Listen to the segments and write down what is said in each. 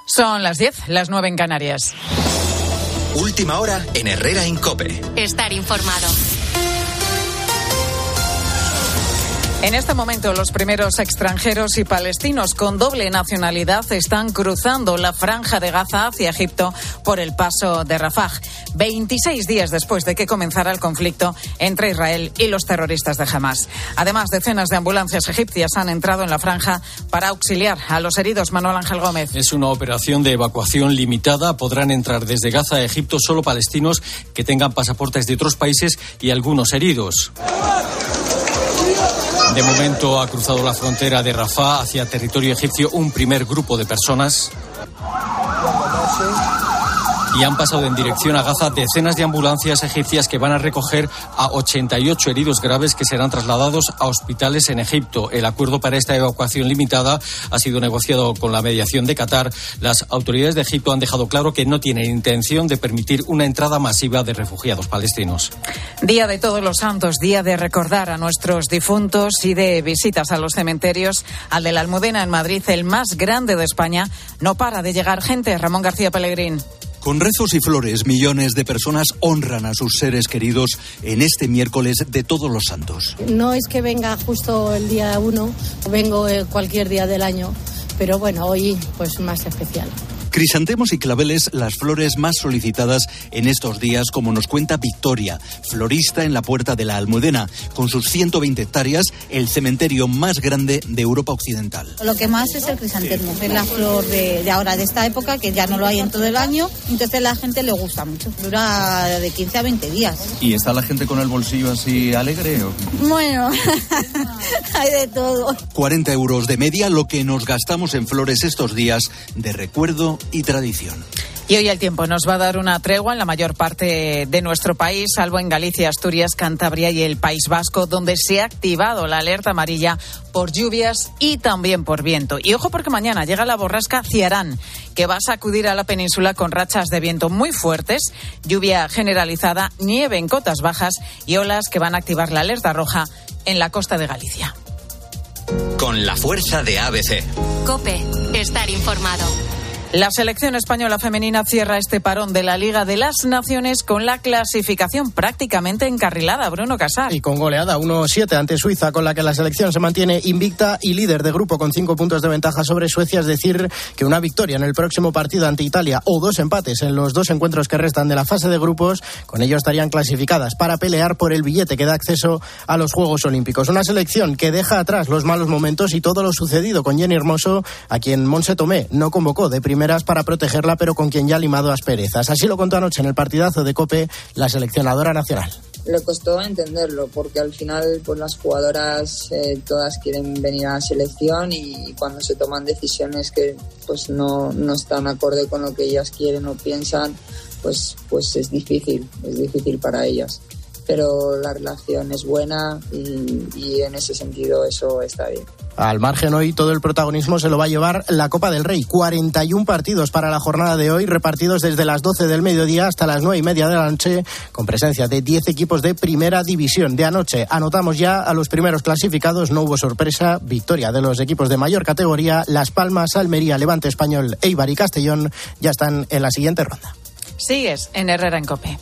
Son las 10, las 9 en Canarias. Última hora en Herrera en COPE. Estar informado. En este momento, los primeros extranjeros y palestinos con doble nacionalidad están cruzando la franja de Gaza hacia Egipto por el paso de Rafah, 26 días después de que comenzara el conflicto entre Israel y los terroristas de Hamás. Además, decenas de ambulancias egipcias han entrado en la franja para auxiliar a los heridos. Manuel Ángel Gómez. Es una operación de evacuación limitada. Podrán entrar desde Gaza a Egipto solo palestinos que tengan pasaportes de otros países y algunos heridos. De momento ha cruzado la frontera de Rafah hacia territorio egipcio un primer grupo de personas y han pasado en dirección a Gaza decenas de ambulancias egipcias que van a recoger a 88 heridos graves que serán trasladados a hospitales en Egipto. El acuerdo para esta evacuación limitada ha sido negociado con la mediación de Qatar. Las autoridades de Egipto han dejado claro que no tienen intención de permitir una entrada masiva de refugiados palestinos. Día de Todos los Santos, día de recordar a nuestros difuntos y de visitas a los cementerios. Al de la Almudena en Madrid, el más grande de España, no para de llegar gente. Ramón García Pellegrín. Con rezos y flores, millones de personas honran a sus seres queridos en este miércoles de Todos los Santos. No es que venga justo el día 1, vengo cualquier día del año, pero bueno, hoy pues más especial. Crisantemos y claveles, las flores más solicitadas en estos días, como nos cuenta Victoria, florista en la Puerta de la Almudena, con sus 120 hectáreas, el cementerio más grande de Europa Occidental. Lo que más es el crisantemo, es la flor de ahora, de esta época, que ya no lo hay en todo el año, entonces la gente le gusta mucho, dura de 15 a 20 días. ¿Y está la gente con el bolsillo así alegre? Bueno, hay de todo. 40 euros de media, lo que nos gastamos en flores estos días de recuerdo y tradición. Y hoy el tiempo nos va a dar una tregua en la mayor parte de nuestro país, salvo en Galicia, Asturias, Cantabria y el País Vasco, donde se ha activado la alerta amarilla por lluvias y también por viento. Y ojo, porque mañana llega la borrasca Ciarán, que va a sacudir a la península con rachas de viento muy fuertes, lluvia generalizada, nieve en cotas bajas y olas que van a activar la alerta roja en la costa de Galicia. Con la fuerza de ABC. COPE. Estar informado. La selección española femenina cierra este parón de la Liga de las Naciones con la clasificación prácticamente encarrilada. Bruno Casar. Y con goleada 1-7 ante Suiza, con la que la selección se mantiene invicta y líder de grupo con 5 puntos de ventaja sobre Suecia. Es decir, que una victoria en el próximo partido ante Italia o 2 empates en los 2 encuentros que restan de la fase de grupos, con ello estarían clasificadas para pelear por el billete que da acceso a los Juegos Olímpicos. Una selección que deja atrás los malos momentos y todo lo sucedido con Jenny Hermoso, a quien Montse Tomé no convocó de primeras para protegerla, pero con quien ya ha limado asperezas. Así lo contó anoche en el partidazo de COPE la seleccionadora nacional. Le costó entenderlo porque al final pues las jugadoras todas quieren venir a la selección y cuando se toman decisiones que pues no están acorde con lo que ellas quieren o piensan, pues es difícil para ellas. Pero la relación es buena y en ese sentido eso está bien. Al margen, hoy todo el protagonismo se lo va a llevar la Copa del Rey. 41 partidos para la jornada de hoy, repartidos desde las 12 del mediodía hasta las 9:30 de la noche, con presencia de 10 equipos de primera división. De anoche anotamos ya a los primeros clasificados, no hubo sorpresa, victoria de los equipos de mayor categoría. Las Palmas, Almería, Levante Español, Eibar y Castellón ya están en la siguiente ronda. Sigues en Herrera en COPE.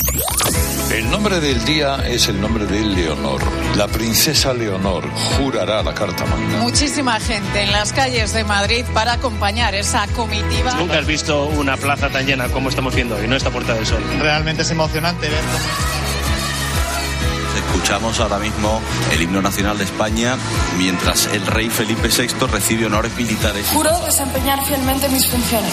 El nombre del día es el nombre de Leonor. La princesa Leonor jurará la Carta Magna. Muchísima gente en las calles de Madrid para acompañar esa comitiva. Nunca has visto una plaza tan llena como estamos viendo hoy, ¿no? Esta Puerta del Sol. Realmente es emocionante ver cómo... Escuchamos ahora mismo el himno nacional de España mientras el rey Felipe VI recibe honores militares. Juro desempeñar fielmente mis funciones.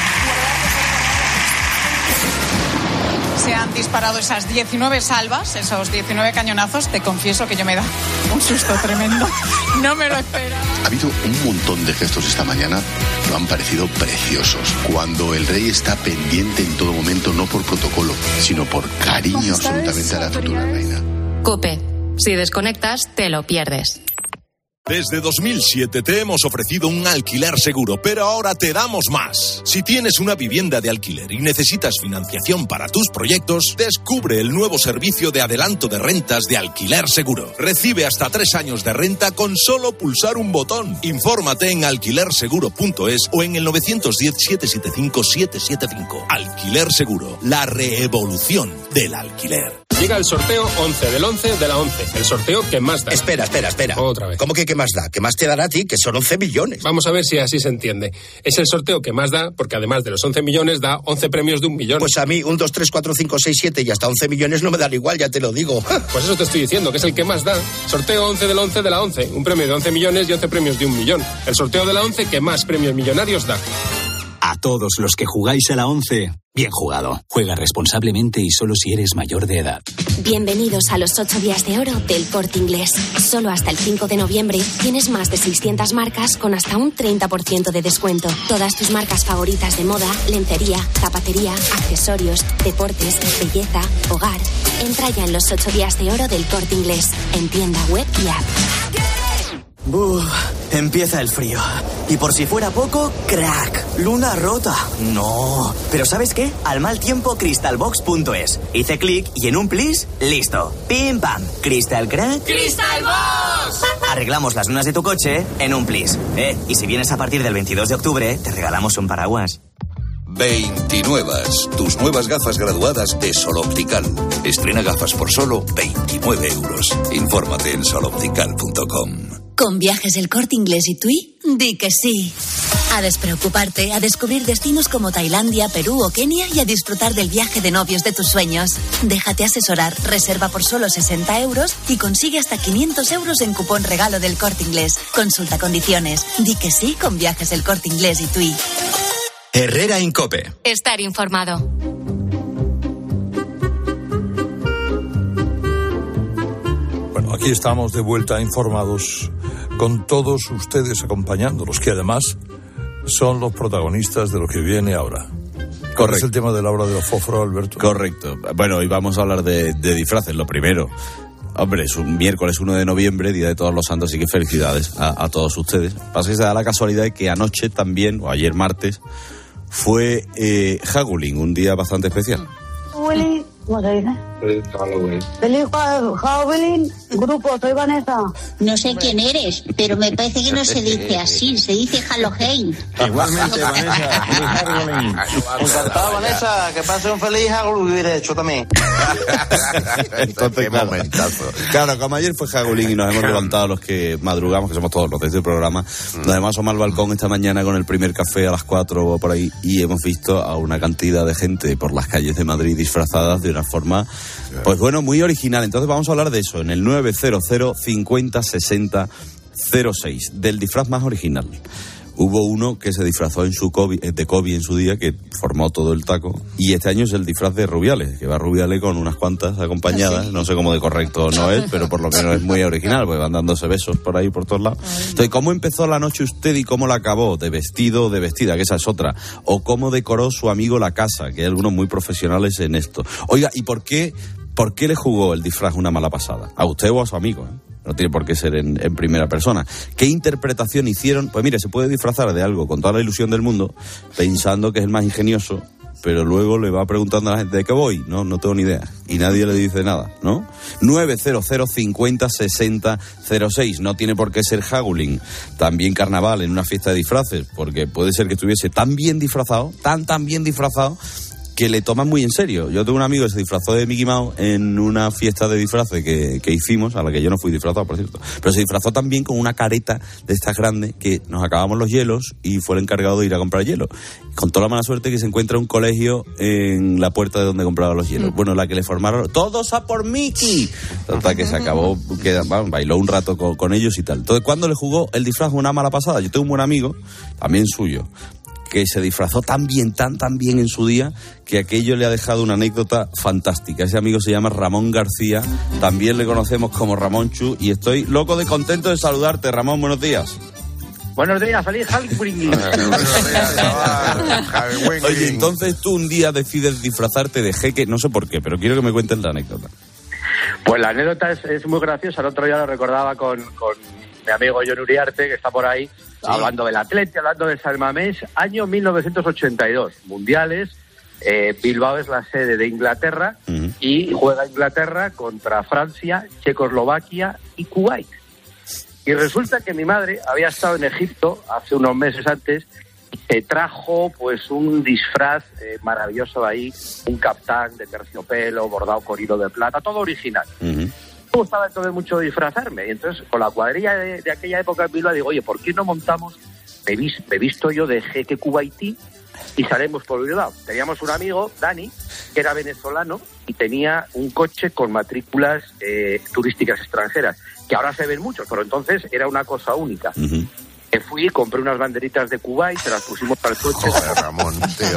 Se han disparado esas 19 salvas, esos 19 cañonazos. Te confieso que yo me da un susto tremendo. No me lo esperaba. Ha habido un montón de gestos esta mañana, me han parecido preciosos. Cuando el rey está pendiente en todo momento, no por protocolo, sino por cariño absolutamente a la futura reina. COPE. Si desconectas, te lo pierdes. Desde 2007 te hemos ofrecido un alquiler seguro, pero ahora te damos más. Si tienes una vivienda de alquiler y necesitas financiación para tus proyectos, descubre el nuevo servicio de adelanto de rentas de Alquiler Seguro. Recibe hasta 3 años de renta con solo pulsar un botón. Infórmate en alquilerseguro.es o en el 910-775-775. Alquiler Seguro, la reevolución del alquiler. Llega el sorteo 11 del 11 de la 11. El sorteo que más da. Espera. Otra vez. ¿Cómo que qué más da? ¿Qué más te dará a ti? Que son 11 millones. Vamos a ver si así se entiende. Es el sorteo que más da, porque además de los 11 millones da 11 premios de 1 millón. Pues a mí 1, 2, 3, 4, 5, 6, 7 y hasta 11 millones no me dan igual, ya te lo digo. Pues eso te estoy diciendo, que es el que más da. Sorteo 11 del 11 de la 11. Un premio de 11 millones y 11 premios de 1 millón. El sorteo de la 11 que más premios millonarios da. A todos los que jugáis a la 11, bien jugado. Juega responsablemente y solo si eres mayor de edad. Bienvenidos a los 8 días de oro del Corte Inglés. Solo hasta el 5 de noviembre tienes más de 600 marcas con hasta un 30% de descuento. Todas tus marcas favoritas de moda, lencería, zapatería, accesorios, deportes, belleza, hogar. Entra ya en los 8 días de oro del Corte Inglés, en tienda web y app. Empieza el frío. Y por si fuera poco, crack, luna rota. No. Pero ¿sabes qué? Al mal tiempo, crystalbox.es. Hice clic y en un plis, listo. Pim pam. Crystal crack. ¡Crystalbox! Arreglamos las lunas de tu coche en un plis. Y si vienes a partir del 22 de octubre, te regalamos un paraguas. 29. Tus nuevas gafas graduadas de Sol Optical. Estrena gafas por solo 29 euros. Infórmate en soloptical.com. Con Viajes El Corte Inglés y TUI, di que sí. A despreocuparte, a descubrir destinos como Tailandia, Perú o Kenia y a disfrutar del viaje de novios de tus sueños. Déjate asesorar, reserva por solo 60 euros y consigue hasta 500 euros en cupón regalo del Corte Inglés. Consulta condiciones. Di que sí con Viajes El Corte Inglés y TUI. Herrera Incope. Estar informado. Bueno, aquí estamos de vuelta informados con todos ustedes acompañándolos, que además son los protagonistas de lo que viene ahora. Correcto. Es el tema de la hora de los fósforos, Alberto. Correcto. Bueno, hoy vamos a hablar de disfraces. Lo primero, hombre, es un miércoles 1 de noviembre, Día de Todos los Santos, así que felicidades a todos ustedes. Pasa que se da la casualidad de que anoche también, o ayer martes, fue Halloween, un día bastante especial. ¿Cómo se dice? Feliz Halloween, grupo, soy Vanessa. No sé quién eres, pero me parece que no se dice así, se dice Halloween. Igualmente, Vanessa, feliz Halloween. Encantado, Vanessa, que pase un feliz Halloween, derecho también. Entonces, claro, como ayer fue Halloween y nos hemos levantado los que madrugamos, que somos todos los de este programa, nos hemos asomado al balcón esta mañana con el primer café a las 4 o por ahí y hemos visto a una cantidad de gente por las calles de Madrid disfrazadas de una forma, pues bueno, muy original. Entonces vamos a hablar de eso en el 900 50 60 06, del disfraz más original. Hubo uno que se disfrazó de Kobe en su día, que formó todo el taco, y este año es el disfraz de Rubiales, que va Rubiales con unas cuantas acompañadas, no sé cómo de correcto no es, pero por lo menos es muy original, porque van dándose besos por ahí, por todos lados. Entonces, ¿cómo empezó la noche usted y cómo la acabó? ¿De vestido o de vestida? Que esa es otra. ¿O cómo decoró su amigo la casa? Que hay algunos muy profesionales en esto. Oiga, ¿y por qué le jugó el disfraz una mala pasada? ¿A usted o a su amigo? No tiene por qué ser en primera persona. ¿Qué interpretación hicieron? Pues mire, se puede disfrazar de algo con toda la ilusión del mundo, pensando que es el más ingenioso, pero luego le va preguntando a la gente, ¿de qué voy? No tengo ni idea. Y nadie le dice nada, ¿no? 900 50 60 06. No tiene por qué ser Halloween. También carnaval en una fiesta de disfraces, porque puede ser que estuviese tan bien disfrazado, tan bien disfrazado, que le toman muy en serio. Yo tengo un amigo que se disfrazó de Mickey Mouse en una fiesta de disfraces que hicimos, a la que yo no fui disfrazado, por cierto, pero se disfrazó también con una careta de estas grandes, que nos acabamos los hielos y fue el encargado de ir a comprar hielo. Con toda la mala suerte que se encuentra un colegio en la puerta de donde compraba los hielos. Bueno, la que le formaron, todos a por Mickey. Total, que se acabó, bailó un rato con ellos y tal. Entonces, ¿cuándo le jugó el disfraz una mala pasada? Yo tengo un buen amigo, también suyo, que se disfrazó tan bien en su día, que aquello le ha dejado una anécdota fantástica. Ese amigo se llama Ramón García, también le conocemos como Ramón Chu, y estoy loco de contento de saludarte. Ramón, buenos días. Buenos días, feliz Halloween. Oye, entonces tú un día decides disfrazarte de jeque, no sé por qué, pero quiero que me cuentes la anécdota. Pues la anécdota es muy graciosa. El otro día lo recordaba con mi amigo Jon Uriarte, que está por ahí, hablando del Atleti, hablando del San Mamés, año 1982, mundiales. Bilbao es la sede de Inglaterra y juega Inglaterra contra Francia, Checoslovaquia y Kuwait. Y resulta que mi madre había estado en Egipto hace unos meses antes y se trajo pues un disfraz maravilloso de ahí, un caftán de terciopelo, bordado con hilo de plata, todo original. Me gustaba entonces mucho disfrazarme y entonces con la cuadrilla de aquella época en Bilbao digo, oye, ¿por qué no montamos, me he visto yo de jeque kuwaití y salimos por Bilbao? Teníamos un amigo, Dani, que era venezolano y tenía un coche con matrículas turísticas extranjeras, que ahora se ven muchos, pero entonces era una cosa única. Que fui, compré unas banderitas de Kuwait, se las pusimos al coche. Joder, Ramón, tío.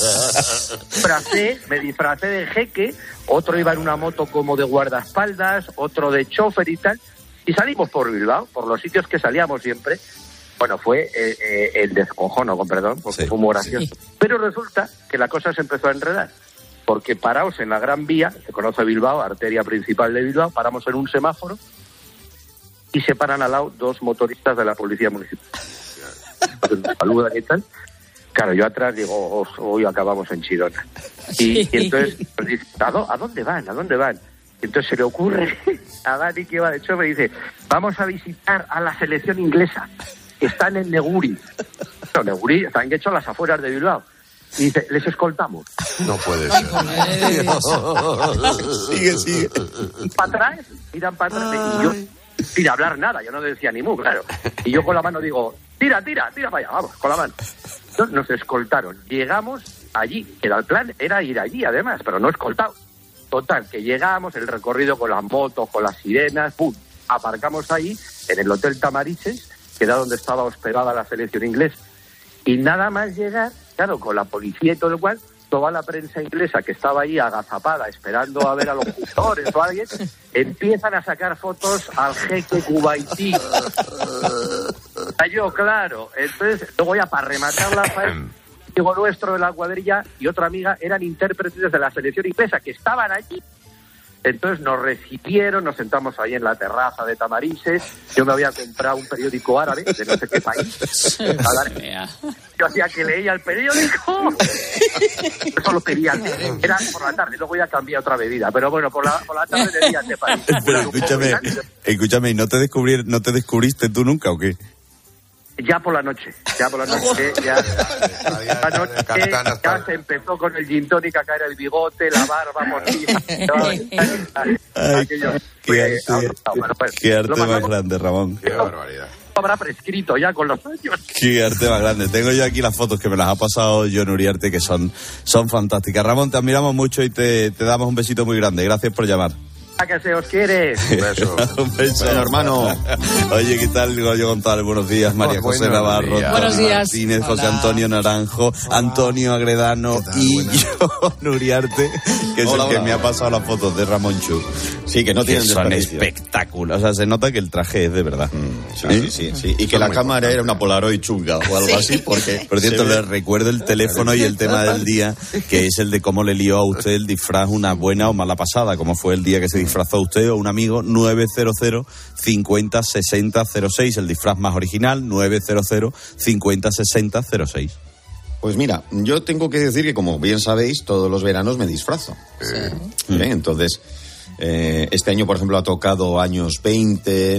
Me disfracé de jeque, otro iba en una moto como de guardaespaldas, otro de chofer y tal, y salimos por Bilbao, por los sitios que salíamos siempre. Bueno, fue el descojono, con perdón, porque fue muy gracioso. Pero resulta que la cosa se empezó a enredar, porque paraos en la Gran Vía, se conoce Bilbao, arteria principal de Bilbao, paramos en un semáforo y se paran al lado dos motoristas de la policía municipal. Nos saludan y tal. Claro, yo atrás digo, hoy acabamos en Chirona. Y entonces nos dice, ¿a dónde van? ¿A dónde van? Y entonces se le ocurre a Dani, que iba de chofer, y dice, vamos a visitar a la selección inglesa, que están en Neguri. No, Neguri, están hechos a las afueras de Bilbao. Y dice, ¿les escoltamos? No puede ser. Sigue. Para atrás, miran para atrás, y yo, sin hablar nada, yo no decía ni mu, claro. Y yo con la mano digo, tira para allá, vamos, con la mano. Entonces nos escoltaron. Llegamos allí, que el plan era ir allí, además, pero no escoltados. Total, que llegamos, el recorrido con las motos, con las sirenas, ¡pum! Aparcamos ahí, en el Hotel Tamarices, que era donde estaba hospedada la selección inglesa. Y nada más llegar, claro, con la policía y todo lo cual, toda la prensa inglesa que estaba ahí agazapada, esperando a ver a los jugadores o a alguien, empiezan a sacar fotos al jeque kuwaití. Yo, claro. Entonces, luego ya para rematar la faena, amigo nuestro de la cuadrilla y otra amiga eran intérpretes de la selección inglesa que estaban allí. Entonces nos recibieron, nos sentamos ahí en la terraza de Tamarices. Yo me había comprado un periódico árabe de no sé qué país. Yo hacía que leía el periódico. Eso lo pedía. Era por la tarde, luego ya cambié otra bebida. Pero bueno, por la tarde leía este país. Pero escúchame, ¿y no te descubriste tú nunca o qué? Ya por la noche, ya se empezó con el gin tonic a caer el bigote, la barba morcilla. Qué arte más grande, Ramón. Qué barbaridad. Habrá prescrito ya con los años. Qué arte más grande. Tengo yo aquí las fotos que me las ha pasado Jon Uriarte, que son fantásticas. Ramón, te admiramos mucho y te damos un besito muy grande. Gracias por llamar. ¿A que se os quiere? Un beso. Un beso. Bueno, hermano. Oye, ¿qué tal? Goyo González, buenos días. María José Navarro. Buenos días. Martínez, José Antonio Naranjo, Antonio Agredano y Jon Uriarte, que es el que me ha pasado las fotos de Ramón Chu. Sí, que no tienen son desperdicio. espectáculos. O sea, se nota que el traje es de verdad. Sí. Y que la cámara era una Polaroid chunga o algo así, porque... Por cierto, les recuerdo el teléfono y el tema del día, que es el de cómo le lió a usted el disfraz una buena o mala pasada, como fue el día que se disfrazó usted o un amigo. 900 50 60 06, el disfraz más original, 900 50 60 06. Pues mira, yo tengo que decir que, como bien sabéis, todos los veranos me disfrazo. Entonces, este año, por ejemplo, ha tocado años 20.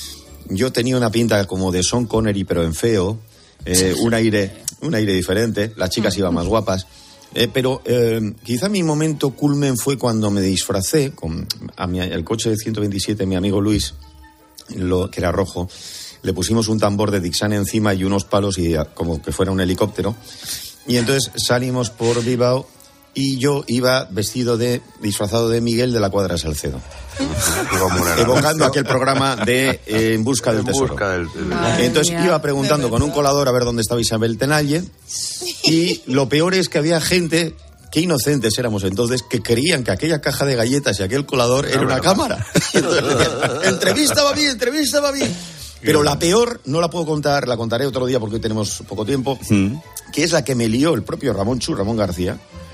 Yo tenía una pinta como de Sean Connery, pero en feo. Un aire diferente. Las chicas iban más guapas. Pero quizá mi momento culmen fue cuando me disfracé con el coche de 127, mi amigo Luis, que era rojo. Le pusimos un tambor de Dixane encima y unos palos y como que fuera un helicóptero. Y entonces salimos por Bilbao y yo iba disfrazado de Miguel de la Cuadra de Salcedo. Evocando aquel programa de En busca del tesoro. Entonces iba preguntando con un colador a ver dónde estaba Isabel Tenalle. Y lo peor es que había gente, qué inocentes éramos entonces, que creían que aquella caja de galletas y aquel colador era una cámara. Entonces decían, entrevista va bien. Pero la peor, no la puedo contar, la contaré otro día porque hoy tenemos poco tiempo, que es la que me lió el propio Ramón García,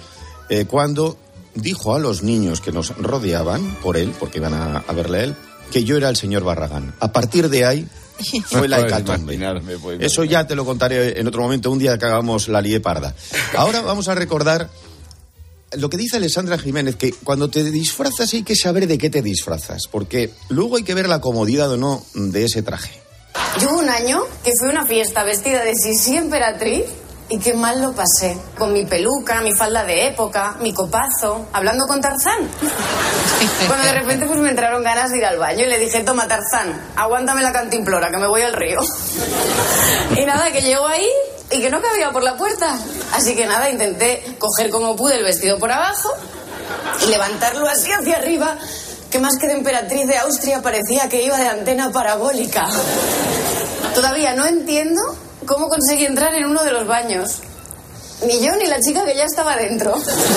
cuando dijo a los niños que nos rodeaban por él, porque iban a verle a él, que yo era el señor Barragán. A partir de ahí, Fue la hecatombe. Eso ya te lo contaré en otro momento, un día que hagamos la lié parda. Ahora vamos a recordar lo que dice Alessandra Jiménez, que cuando te disfrazas hay que saber de qué te disfrazas, porque luego hay que ver la comodidad o no de ese traje. Yo hubo un año que fui a una fiesta vestida de Sisi emperatriz y qué mal lo pasé. Con mi peluca, mi falda de época, mi copazo, hablando con Tarzán. Cuando de repente pues me entraron ganas de ir al baño y le dije, toma Tarzán, aguántame la cantimplora que me voy al río. Y nada, que llego ahí y que no cabía por la puerta. Así que nada, intenté coger como pude el vestido por abajo y levantarlo así hacia arriba, que más que de emperatriz de Austria parecía que iba de antena parabólica. Todavía no entiendo cómo conseguí entrar en uno de los baños. Ni yo ni la chica que ya estaba dentro.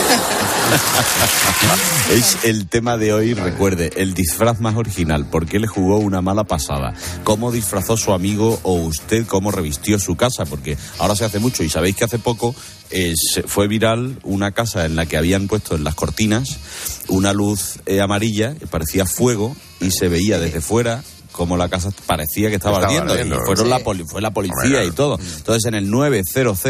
Es el tema de hoy, recuerde, el disfraz más original. ¿Por qué le jugó una mala pasada? ¿Cómo disfrazó su amigo o usted? ¿Cómo revistió su casa? Porque ahora se hace mucho y sabéis que hace poco fue viral una casa en la que habían puesto en las cortinas una luz amarilla que parecía fuego y se veía desde fuera como la casa parecía que estaba ardiendo. Y fueron fue la policía y todo. Entonces en el 900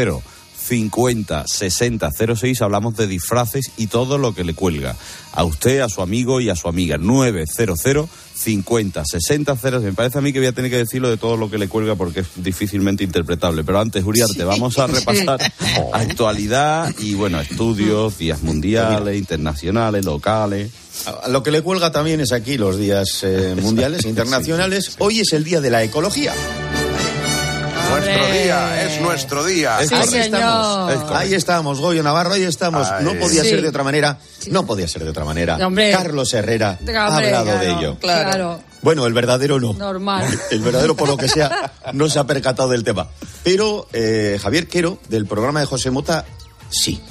50 60 06 hablamos de disfraces y todo lo que le cuelga a usted, a su amigo y a su amiga. 900 50 60 06. Me parece a mí que voy a tener que decirlo de todo lo que le cuelga porque es difícilmente interpretable. Pero antes, Uriarte, vamos a repasar actualidad y, bueno, estudios, días mundiales, internacionales, locales. Lo que le cuelga también es aquí los días mundiales e internacionales. Hoy es el día de la ecología. Nuestro día, es nuestro día. Ahí estamos, Goyo Navarro, ahí estamos. No podía ser de otra manera. No podía ser de otra manera. Carlos Herrera ha hablado de ello. Claro. Bueno, el verdadero no. Normal. El verdadero, por lo que sea, no se ha percatado del tema. Pero Javier Quero, del programa de José Mota, sí.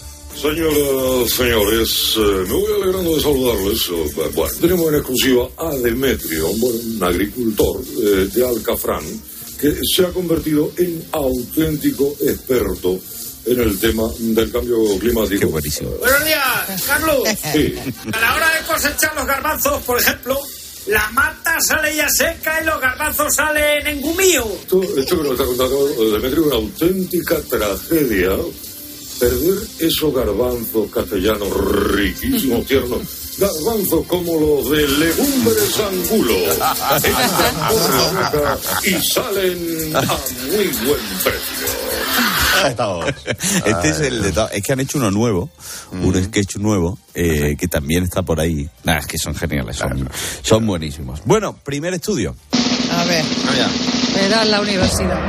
Señores, me voy alegrando de saludarles. Bueno, tenemos en exclusiva a Demetrio, un agricultor de Alcafrán, que se ha convertido en auténtico experto en el tema del cambio climático. Qué buenísimo. Buenos días, Carlos. Sí. A la hora de cosechar los garbanzos, por ejemplo, la mata sale ya seca y los garbanzos salen engumíos. Esto que nos está contando Demetrio es una auténtica tragedia. Perder esos garbanzos castellanos riquísimos, tiernos. Garbanzos como los de Legumbres Angulo. Entran por la boca y salen a muy buen precio. Este es el de es que han hecho uno nuevo, un sketch nuevo, que también está por ahí. Nada, es que son geniales, son buenísimos. Bueno, primer estudio. A ver, era la universidad.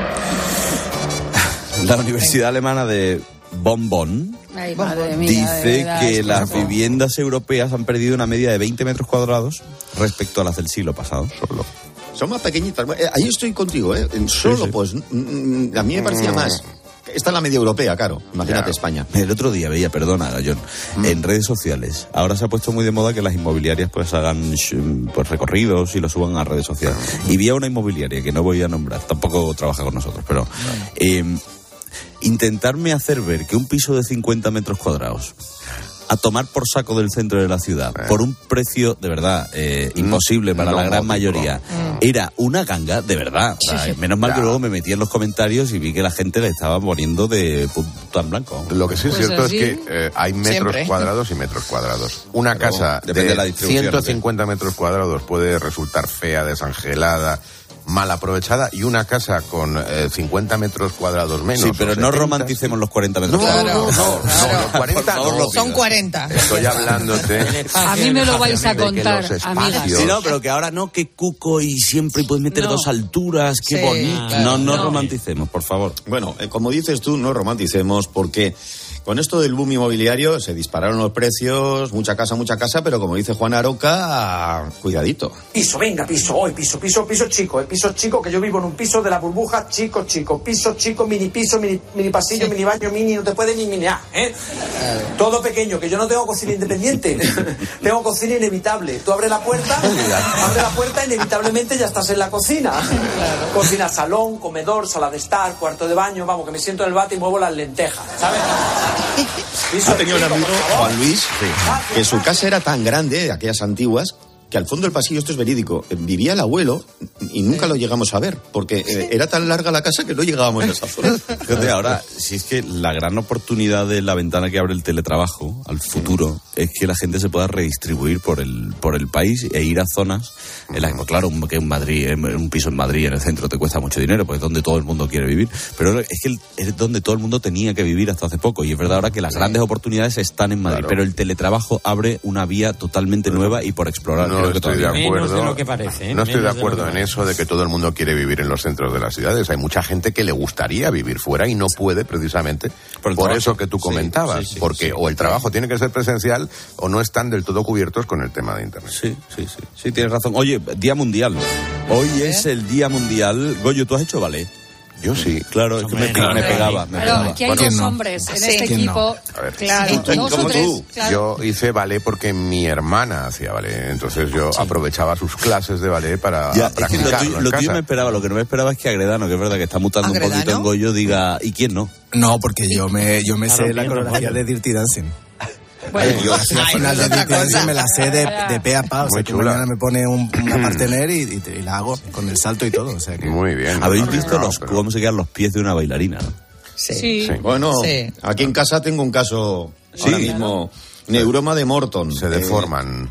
La Universidad Alemana de Bonn Ay, madre mía, dice que las viviendas europeas han perdido una media de 20 metros cuadrados respecto a las del siglo pasado. Solo. Son más pequeñitas. Ahí estoy contigo, ¿eh? Solo, sí. Pues, a mí me parecía más. Esta es la media europea, claro. Imagínate España. El otro día veía, perdona, John, en redes sociales. Ahora se ha puesto muy de moda que las inmobiliarias pues hagan pues recorridos y lo suban a redes sociales. Y vi a una inmobiliaria que no voy a nombrar, tampoco trabaja con nosotros, pero intentarme hacer ver que un piso de 50 metros cuadrados a tomar por saco del centro de la ciudad por un precio de verdad imposible para la gran mayoría era una ganga de verdad. O sea, menos mal que luego me metí en los comentarios y vi que la gente le estaba poniendo de punta en blanco. Lo que sí es cierto es que hay metros cuadrados y metros cuadrados. Una casa de 150 metros cuadrados puede resultar fea, desangelada, mal aprovechada, y una casa con 50 metros cuadrados menos. Sí, pero no romanticemos los 40 metros cuadrados. No, los 40 no. Son 40. Estoy hablándote. A mí me lo vais a contar, amigas. Sí, no, pero que ahora no, que cuco y siempre puedes meter dos alturas, qué bonito. No romanticemos, por favor. Bueno, como dices tú, no romanticemos, porque con esto del boom inmobiliario se dispararon los precios, mucha casa, pero como dice Juan Aroca, cuidadito. Piso, venga, piso, hoy piso chico, piso chico, que yo vivo en un piso de la burbuja, chico, piso chico, mini piso, mini pasillo, mini baño, mini, no te puedes ni minear, Todo pequeño, que yo no tengo cocina independiente, tengo cocina inevitable. Tú abres la puerta, inevitablemente ya estás en la cocina. Cocina, salón, comedor, sala de estar, cuarto de baño, vamos, que me siento en el bate y muevo las lentejas, ¿sabes? Yo tenía un amigo, Juan Luis, que su casa era tan grande, aquellas antiguas, que al fondo del pasillo, esto es verídico, vivía el abuelo y nunca lo llegamos a ver, porque era tan larga la casa que no llegábamos a esa zona. Fíjate, ahora, si es que la gran oportunidad de la ventana que abre el teletrabajo al futuro es que la gente se pueda redistribuir por el país e ir a zonas en las que, claro, que en Madrid, un piso en Madrid, en el centro, te cuesta mucho dinero, porque es donde todo el mundo quiere vivir, pero es que es donde todo el mundo tenía que vivir hasta hace poco, y es verdad ahora que las grandes oportunidades están en Madrid, pero el teletrabajo abre una vía totalmente nueva y por explorar. No estoy de acuerdo. Menos de lo que parece, no estoy de acuerdo en eso de que todo el mundo quiere vivir en los centros de las ciudades. Hay mucha gente que le gustaría vivir fuera y no puede, precisamente por eso que tú comentabas, porque o el trabajo tiene que ser presencial o no están del todo cubiertos con el tema de Internet. Sí, tienes razón. Oye, Día Mundial. Hoy es el Día Mundial. Goyo, ¿tú has hecho ballet? Yo sí. Claro, es que me pegaba. Pero aquí hay dos hombres en este equipo. A ver, claro, dos o tres. Claro. Yo hice ballet porque mi hermana hacía ballet, entonces yo aprovechaba sus clases de ballet para practicarlo lo tuyo me esperaba, lo que no me esperaba es que Agredano, que es verdad que está mutando un poquito en Goyo, diga, ¿y quién no? No, porque yo me sé la coreografía de Dirty Dancing. Bueno, yo al final de Dirty Dancing me la sé de pe a pa, o sea, que mañana me pone una partener y la hago con el salto y todo, o sea que... Muy bien. ¿Habéis visto cómo se quedan los pies de una bailarina? Sí. Bueno, aquí en casa tengo un caso ahora mismo, neuroma de Morton. Se deforman.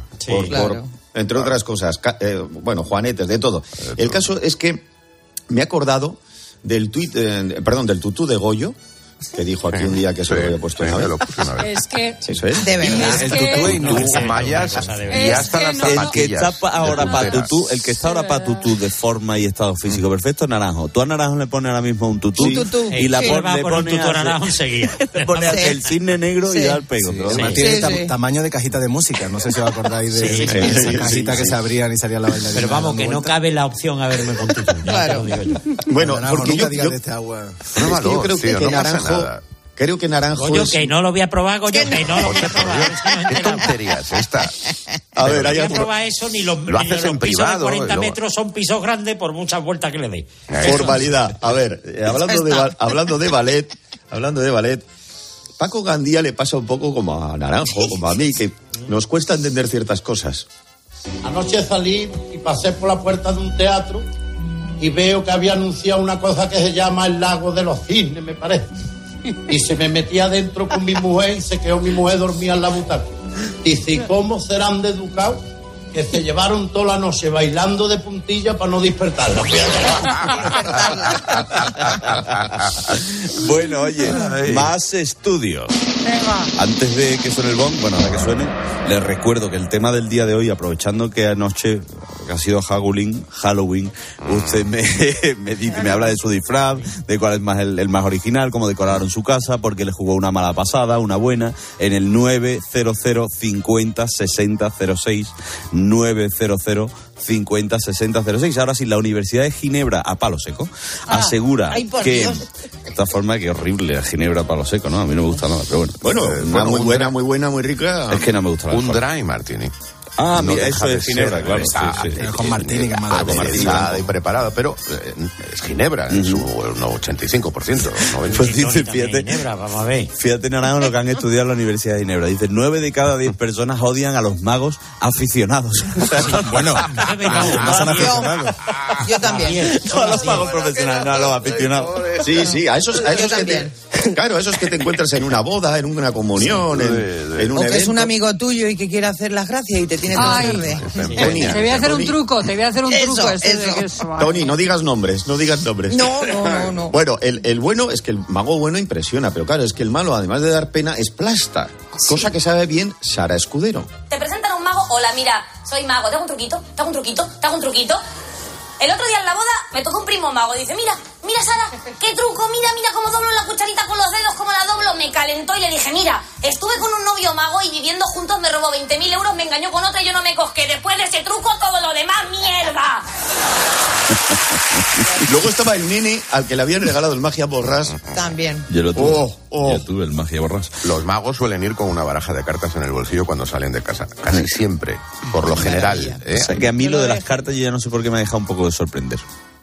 Entre otras cosas, bueno, juanetes, de todo. El caso es que me he acordado del del tutú de Goyo, que dijo aquí un día que se lo había puesto una vez. Es que... Eso es. De verdad. El tutú y no mallas y hasta las zapatillas. El que está ahora para tutú de forma y estado físico perfecto, Naranjo. Tú a Naranjo le pones ahora mismo un tutú y le pones Naranjo enseguida. Le pones el cisne negro y da el pego. Tiene tamaño de cajita de música, no sé si os acordáis de esa cajita que se abrían y salía la bailarina. Pero vamos, que no cabe la opción a verme con tutú. Claro. Bueno, porque yo creo que Naranjo... Creo que Naranjo Goyo, que no lo voy a probar, Goyo, que no lo voy a probar. ¿Qué tonterías esta? A ver, no voy a probar eso, ni los lo haces en pisos privado, de 40 metros son pisos grandes por muchas vueltas que le dé. Formalidad. A ver, hablando de ballet, Paco Gandía le pasa un poco como a Naranjo, como a mí, que nos cuesta entender ciertas cosas. Anoche salí y pasé por la puerta de un teatro y veo que había anunciado una cosa que se llama el Lago de los Cisnes, me parece. Y se me metía adentro con mi mujer y se quedó mi mujer dormida en la butaca. Dice, ¿y cómo serán de educados? Que se llevaron toda la noche bailando de puntilla para no despertarla. Bueno, oye, más estudios. Antes de que suene el bong, bueno, ahora que suene, les recuerdo que el tema del día de hoy, aprovechando que anoche ha sido Halloween, usted me habla de su disfraz, de cuál es más el más original, cómo decoraron su casa, porque le jugó una mala pasada, una buena, en el 900 50 60 06, 900 50 60 06. Ahora sí, la Universidad de Ginebra, a palo seco, asegura que... Dios. De esta forma, que horrible, Ginebra a palo seco, ¿no? A mí no me gusta nada, pero bueno. Bueno, muy buena, muy rica. Es que no me gusta nada. Un dry martini. Ah, mira, eso es Ginebra, claro. Con martini, que es más aderezada y preparada, pero es Ginebra, en su 85%. 90%. Pues dice, fíjate, Naranjo, lo que han estudiado en la Universidad de Ginebra. Dice, 9 de cada 10 personas odian a los magos aficionados. Bueno, no son aficionados. Yo también. No a los magos profesionales, no a los aficionados. Sí, a esos que te encuentras en una boda, en una comunión, en un evento. O que es un amigo tuyo y que quiere hacer las gracias y te tiene que hacerle. Te voy a hacer un truco, Eso. Tony, no digas nombres. No. Bueno, el bueno es que el mago bueno impresiona, pero claro, es que el malo, además de dar pena, es plasta. Cosa que sabe bien Sara Escudero. Te presentan a un mago, hola, mira, soy mago, te hago un truquito. El otro día en la boda me tocó un primo mago. Dice, mira, Sara, qué truco, mira cómo doblo la cucharita con los dedos, cómo la doblo. Me calentó y le dije, mira, estuve con un novio mago y viviendo juntos me robó 20.000 euros, me engañó con otra y yo no me cosqué. Después de ese truco, todo lo demás, ¡mierda! Luego estaba el nene al que le habían regalado el Magia Borrás. También. Yo lo tuve. Yo tuve el Magia Borrás. Los magos suelen ir con una baraja de cartas en el bolsillo cuando salen de casa. Casi siempre, por lo general. O sea, que a mí lo de las cartas yo ya no sé por qué me ha dejado un poco de sorprender.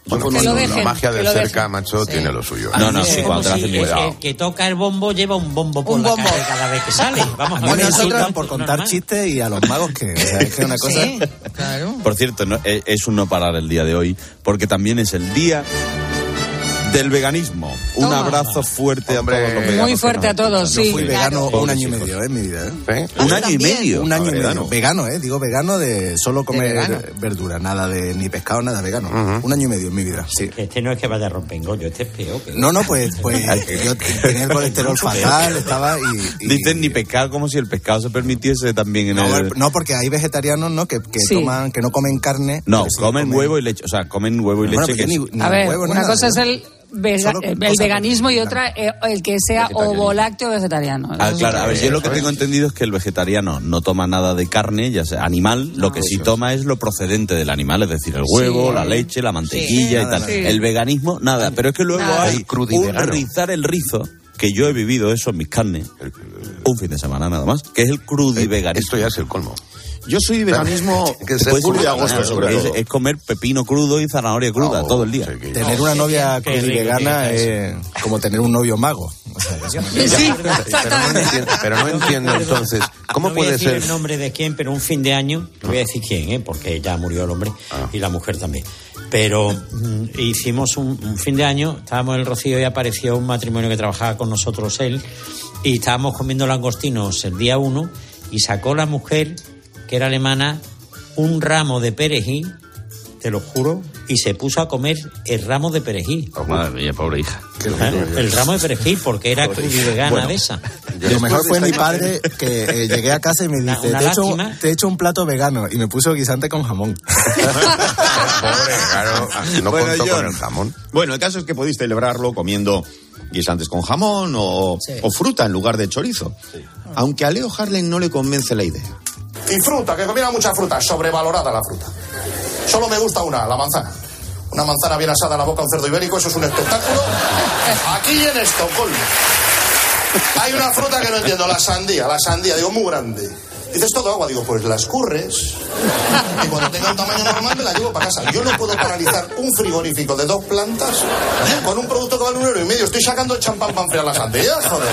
Bueno, la magia del cerca, macho, tiene lo suyo. No, sí, cuando te hacen el que toca el bombo lleva un bombo por la calle cada vez que sale. Vamos a ver. Nosotros por contar chistes y a los magos que, o sea, es que una cosa... Sí, claro. Por cierto, es un no parar el día de hoy, porque también es el día del veganismo. Un abrazo fuerte a todos los veganos. Muy fuerte a todos, sí. Yo fui vegano un año y medio en mi vida. ¿Un año y medio? Un año y medio. Vegano, digo vegano de solo comer verdura, nada de ni pescado, nada vegano. Un año y medio en mi vida, sí. Este no es que vaya a romper engollo, este es peor. No, pues yo tenía el colesterol fatal, estaba y... Dicen ni pescado, como si el pescado se permitiese también en el... No, porque hay vegetarianos, ¿no? Que toman, que no comen carne. No, comen huevo y leche. O sea, comen huevo y leche. A ver, una cosa es el veganismo y otra el que sea ovo-lácteo vegetariano. Claro, a ver, yo lo que tengo entendido es que el vegetariano no toma nada de carne, ya sea animal, lo que sí toma es lo procedente del animal, es decir, el huevo, la leche, la mantequilla y tal. Sí. El veganismo, nada, pero es que luego hay un rizar el rizo, que yo he vivido eso en mis carnes, un fin de semana nada más, que es el crudiveganismo. Esto ya es el colmo. Yo soy veganismo de julio y agosto, sobre todo. Es comer pepino crudo y zanahoria cruda todo el día. Tener una novia crudivegana es como tener un novio mago. O sea, sí, pero no entiendo entonces, ¿cómo puede ser? No voy a decir el nombre de quién, pero un fin de año, no voy a decir quién, porque ya murió el hombre y la mujer también. Pero hicimos un fin de año, estábamos en el Rocío y apareció un matrimonio que trabajaba con nosotros él, y estábamos comiendo langostinos el día 1 y sacó la mujer, que era alemana, un ramo de perejil, te lo juro, y se puso a comer el ramo de perejil. Oh, madre mía, pobre hija. El ramo de perejil, porque era crudivegana de esa. Lo mejor fue mi padre, que llegué a casa y me dice, te he hecho un plato vegano, y me puso guisante con jamón. Pobre, claro, no contó con el jamón. Bueno, el caso es que podéis celebrarlo comiendo guisantes con jamón o fruta en lugar de chorizo. Sí. Aunque a Leo Harlem no le convence la idea. Y fruta, que comiera mucha fruta, sobrevalorada la fruta. Solo me gusta una, la manzana. Una manzana bien asada a la boca de un cerdo ibérico, eso es un espectáculo. Aquí en Estocolmo hay una fruta que no entiendo, la sandía, digo, muy grande. Dices, todo agua, digo, pues la escurres y cuando tenga un tamaño normal me la llevo para casa. Yo no puedo paralizar un frigorífico de 2 plantas con un producto que vale 1,5 €. Estoy sacando el champán para enfriar las sandías, joder.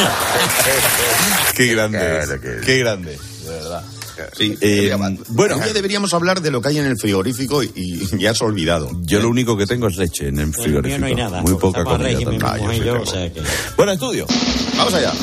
Qué grande, qué grande, de verdad. Sí, bueno, hoy deberíamos hablar de lo que hay en el frigorífico y ya has olvidado. Yo lo único que tengo es leche en el frigorífico. No hay nada. Muy poca comida. Bueno, estudio. Vamos allá.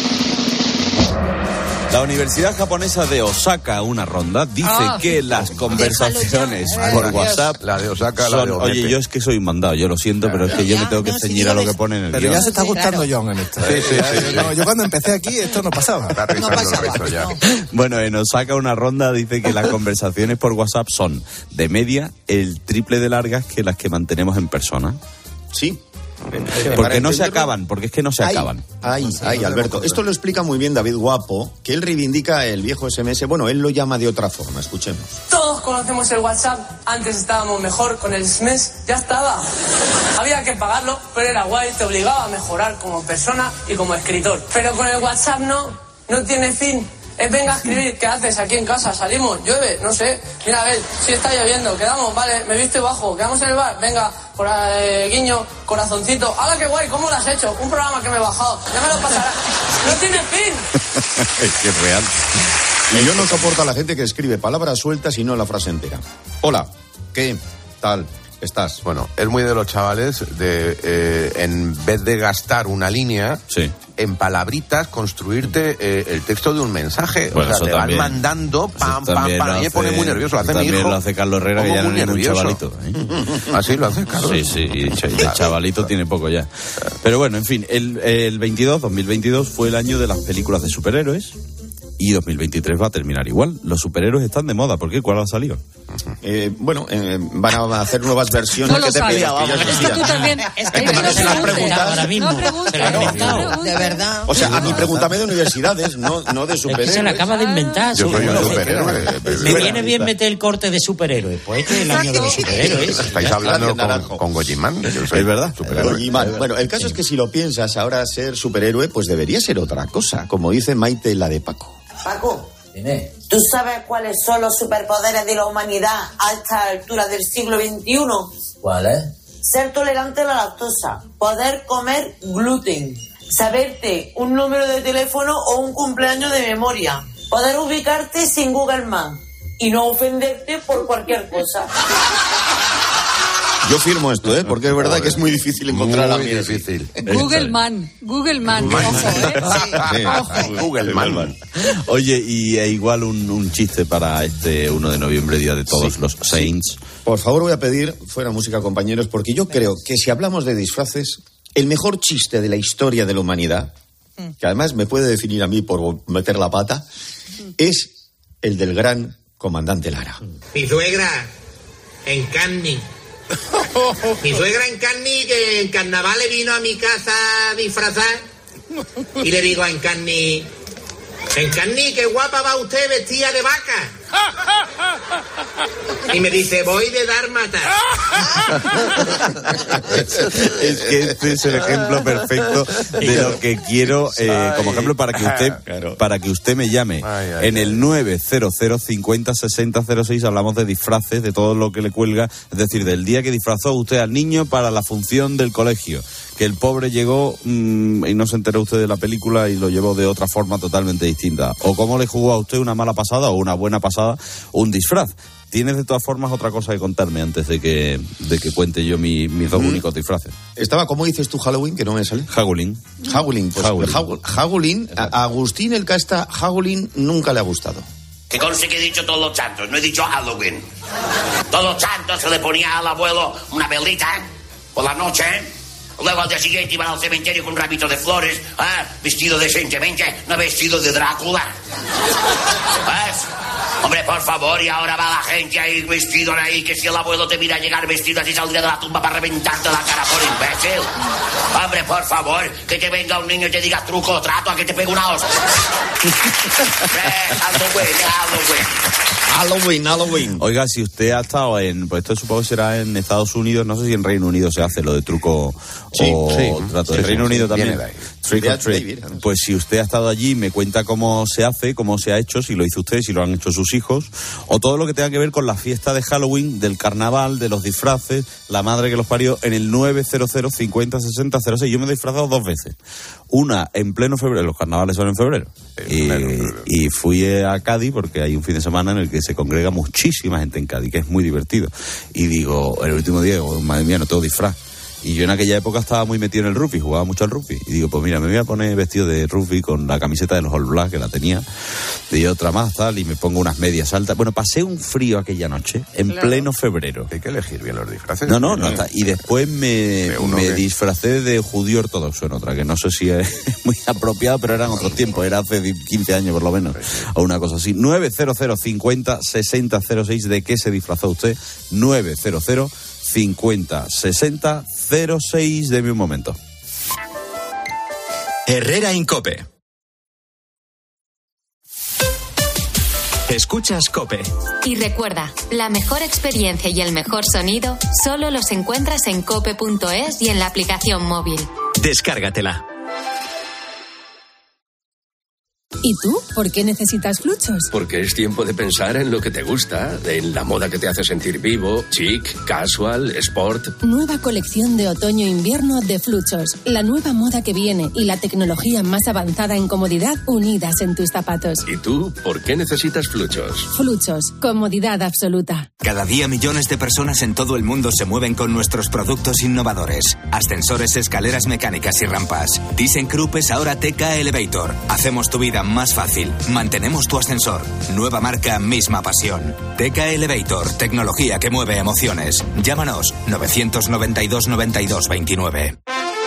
La Universidad Japonesa de Osaka, una ronda, dice que las conversaciones por WhatsApp... La de Osaka, son, oye, yo es que soy un mandado, yo lo siento, pero es que yo me tengo que ceñir a lo que pone en el guión. Pero ya se está gustando John en esto. Sí. Yo cuando empecé aquí esto no pasaba. No pasaba. Ya. Bueno, en Osaka, una ronda dice que las conversaciones por WhatsApp son, de media, el triple de largas que las que mantenemos en persona. Sí. Porque no se acaban, porque es que no se acaban. Ay, Alberto, esto lo explica muy bien David Guapo, que él reivindica el viejo SMS, bueno, él lo llama de otra forma, escuchemos. Todos conocemos el WhatsApp, antes estábamos mejor, con el SMS ya estaba. Había que pagarlo, pero era guay, te obligaba a mejorar como persona y como escritor. Pero con el WhatsApp no tiene fin. Venga a escribir, ¿qué haces aquí en casa? ¿Salimos? ¿Llueve? No sé. Mira, a ver, si está lloviendo, quedamos, vale, me visto y bajo, quedamos en el bar, venga, por guiño, corazoncito. ¡Hala, qué guay! ¿Cómo lo has hecho? Un programa que me he bajado, ya me lo pasará. ¡No tiene fin! Es que es real. Y yo no soporto a la gente que escribe palabras sueltas y no la frase entera. Hola, ¿qué tal estás? Bueno, es muy de los chavales de, en vez de gastar una línea... Sí. En palabritas construirte el texto de un mensaje. Bueno, o sea, te van mandando pam. A mí me pone muy nervioso. Lo hace mi hijo. También lo hace Carlos Herrera, que ya no es un chavalito. Así lo hace Carlos. Sí, y de chavalito tiene poco ya. Pero bueno, en fin, el 2022 fue el año de las películas de superhéroes. Y 2023 va a terminar igual. Los superhéroes están de moda. ¿Por qué? ¿Cuál ha salido? Van a hacer nuevas versiones. No que te pedía. Es que tú también. Es que no se las preguntas. Ahora mismo. No, de verdad. O sea, a mí pregúntame de universidades, no de superhéroes. Es que se la acaba de inventar. Yo soy un superhéroe. Me viene bien meter el corte de superhéroe. Pues este es el año de los superhéroes. Estáis hablando con Gojimán. Es verdad. Gojimán. Bueno, el caso es que si lo piensas, ahora ser superhéroe, pues debería ser otra cosa. Como dice Maite, la de Paco. Paco, ¿tú sabes cuáles son los superpoderes de la humanidad a esta altura del siglo XXI? ¿Cuál es? Ser tolerante a la lactosa, poder comer gluten, saberte un número de teléfono o un cumpleaños de memoria, poder ubicarte sin Google Maps y no ofenderte por cualquier cosa. Yo firmo esto, porque es verdad que es muy difícil encontrar a mí. Muy difícil. Google Man. Ojo, Sí. Google Man. Oye, y igual un chiste para este 1 de noviembre, Día de Todos los Saints. Por favor, voy a pedir fuera música, compañeros, porque yo creo que si hablamos de disfraces, el mejor chiste de la historia de la humanidad, que además me puede definir a mí por meter la pata, es el del gran comandante Lara. Mi suegra, en Canny. Mi suegra en Canny, que en carnaval le vino a mi casa a disfrazar. Y le digo a Encarni, qué guapa va usted vestida de vaca. Y me dice, voy de dálmata. Es que este es el ejemplo perfecto de lo que quiero, como ejemplo para que usted me llame. En el 900 50 60 06 hablamos de disfraces, de todo lo que le cuelga, es decir, del día que disfrazó usted al niño para la función del colegio, que el pobre llegó y no se enteró usted de la película y lo llevó de otra forma totalmente distinta, o cómo le jugó a usted una mala pasada o una buena pasada un disfraz. ¿Tienes de todas formas otra cosa que contarme antes de que cuente yo mis dos únicos disfraces? ¿Cómo dices tú Halloween, que no me sale? Hagulín. Hagulín. A Agustín el casta Hagulín nunca le ha gustado. Que conste que he dicho todos los santos, no he dicho Halloween. Todos los santos se le ponía al abuelo una velita por la noche. Luego al día siguiente iban al cementerio con un ramito de flores, vestido decentemente, no vestido de Drácula. ¿Ves? Hombre, por favor, y ahora va la gente ahí vestido ahí, que si el abuelo te mira llegar vestido así saldría de la tumba para reventarte la cara por imbécil. Hombre, por favor, que te venga un niño y te diga truco o trato a que te pegue una hostia. Halloween. Oiga, si usted ha estado pues esto supongo que será en Estados Unidos, no sé si en Reino Unido se hace lo de truco o trato. En Reino Unido también. Trick or treat. Pues si usted ha estado allí, me cuenta cómo se hace, cómo se ha hecho, si lo hizo usted, si lo han hecho sus hijos, o todo lo que tenga que ver con la fiesta de Halloween, del carnaval, de los disfraces, la madre que los parió, en el 900 50 60 06. Yo me he disfrazado 2 veces. Una en pleno febrero, los carnavales son en febrero. Y fui a Cádiz porque hay un fin de semana en el que se congrega muchísima gente en Cádiz, que es muy divertido. Y digo, el último día, madre mía, no tengo disfraz. Y yo en aquella época estaba muy metido en el rugby, jugaba mucho al rugby. Y digo, pues mira, me voy a poner vestido de rugby con la camiseta de los All Blacks, que la tenía, y otra más, tal, y me pongo unas medias altas. Bueno, pasé un frío aquella noche, en pleno febrero. Hay que elegir bien los disfraces. No. Y después me disfracé de judío ortodoxo en otra, que no sé si es muy apropiado, pero eran otros tiempos, era hace 15 años por lo menos, o una cosa así. 900 50 60 06, ¿de qué se disfrazó usted? 900 50 60 06, deme un momento. Herrera Incope. Escuchas COPE. Y recuerda, la mejor experiencia y el mejor sonido solo los encuentras en cope.es y en la aplicación móvil. Descárgatela. ¿Y tú? ¿Por qué necesitas Fluchos? Porque es tiempo de pensar en lo que te gusta, en la moda que te hace sentir vivo, chic, casual, sport. Nueva colección de otoño-invierno de Fluchos. La nueva moda que viene y la tecnología más avanzada en comodidad unidas en tus zapatos. ¿Y tú? ¿Por qué necesitas Fluchos? Fluchos. Comodidad absoluta. Cada día millones de personas en todo el mundo se mueven con nuestros productos innovadores. Ascensores, escaleras mecánicas y rampas. ThyssenKrupp es ahora TK Elevator. Hacemos tu vida más fácil. Mantenemos tu ascensor. Nueva marca, misma pasión. TK Elevator, tecnología que mueve emociones. Llámanos 992 92 29.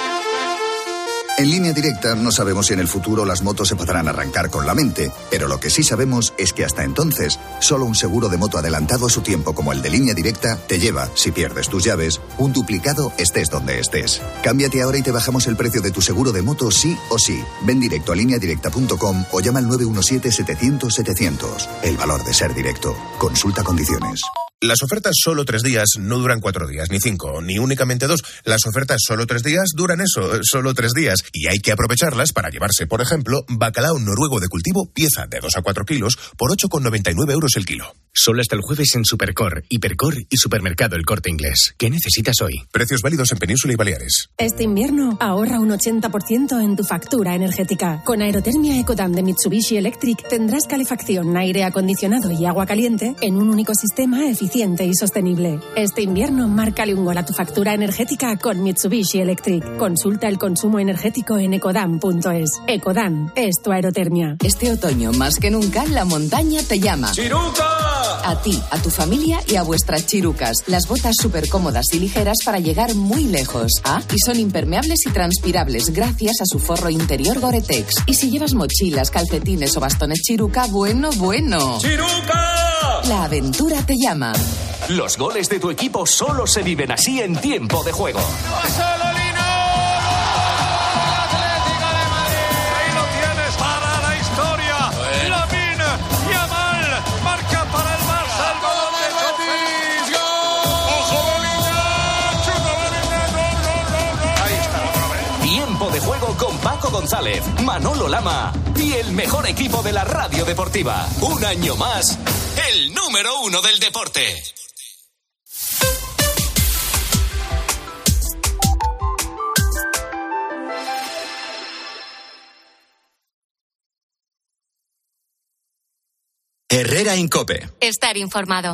En Línea Directa no sabemos si en el futuro las motos se podrán arrancar con la mente, pero lo que sí sabemos es que hasta entonces, solo un seguro de moto adelantado a su tiempo como el de Línea Directa te lleva, si pierdes tus llaves, un duplicado estés donde estés. Cámbiate ahora y te bajamos el precio de tu seguro de moto sí o sí. Ven directo a lineadirecta.com o llama al 917-700-700. El valor de ser directo. Consulta condiciones. Las ofertas solo 3 días no duran 4 días, ni 5, ni únicamente 2. Las ofertas solo 3 días duran solo 3 días. Y hay que aprovecharlas para llevarse, por ejemplo, bacalao noruego de cultivo, pieza de 2 a 4 kilos, por 8,99 € el kilo. Solo hasta el jueves en Supercor, Hipercor y Supermercado El Corte Inglés. ¿Qué necesitas hoy? Precios válidos en Península y Baleares. Este invierno ahorra un 80% en tu factura energética. Con Aerotermia Ecodan de Mitsubishi Electric tendrás calefacción, aire acondicionado y agua caliente en un único sistema eficiente y sostenible. Este invierno márcale un gol a tu factura energética con Mitsubishi Electric. Consulta el consumo energético en ecodan.es. Ecodan es tu aerotermia. Este otoño, más que nunca, la montaña te llama. ¡Chiruca! A ti, a tu familia y a vuestras chirucas. Las botas súper cómodas y ligeras para llegar muy lejos. Y son impermeables y transpirables gracias a su forro interior Gore-Tex. Y si llevas mochilas, calcetines o bastones chiruca, bueno. ¡Chiruca! La aventura te llama. Los goles de tu equipo solo se viven así en tiempo de juego. De juego con Paco González, Manolo Lama y el mejor equipo de la radio deportiva. Un año más, el número 1 del deporte. Herrera en COPE. Estar informado.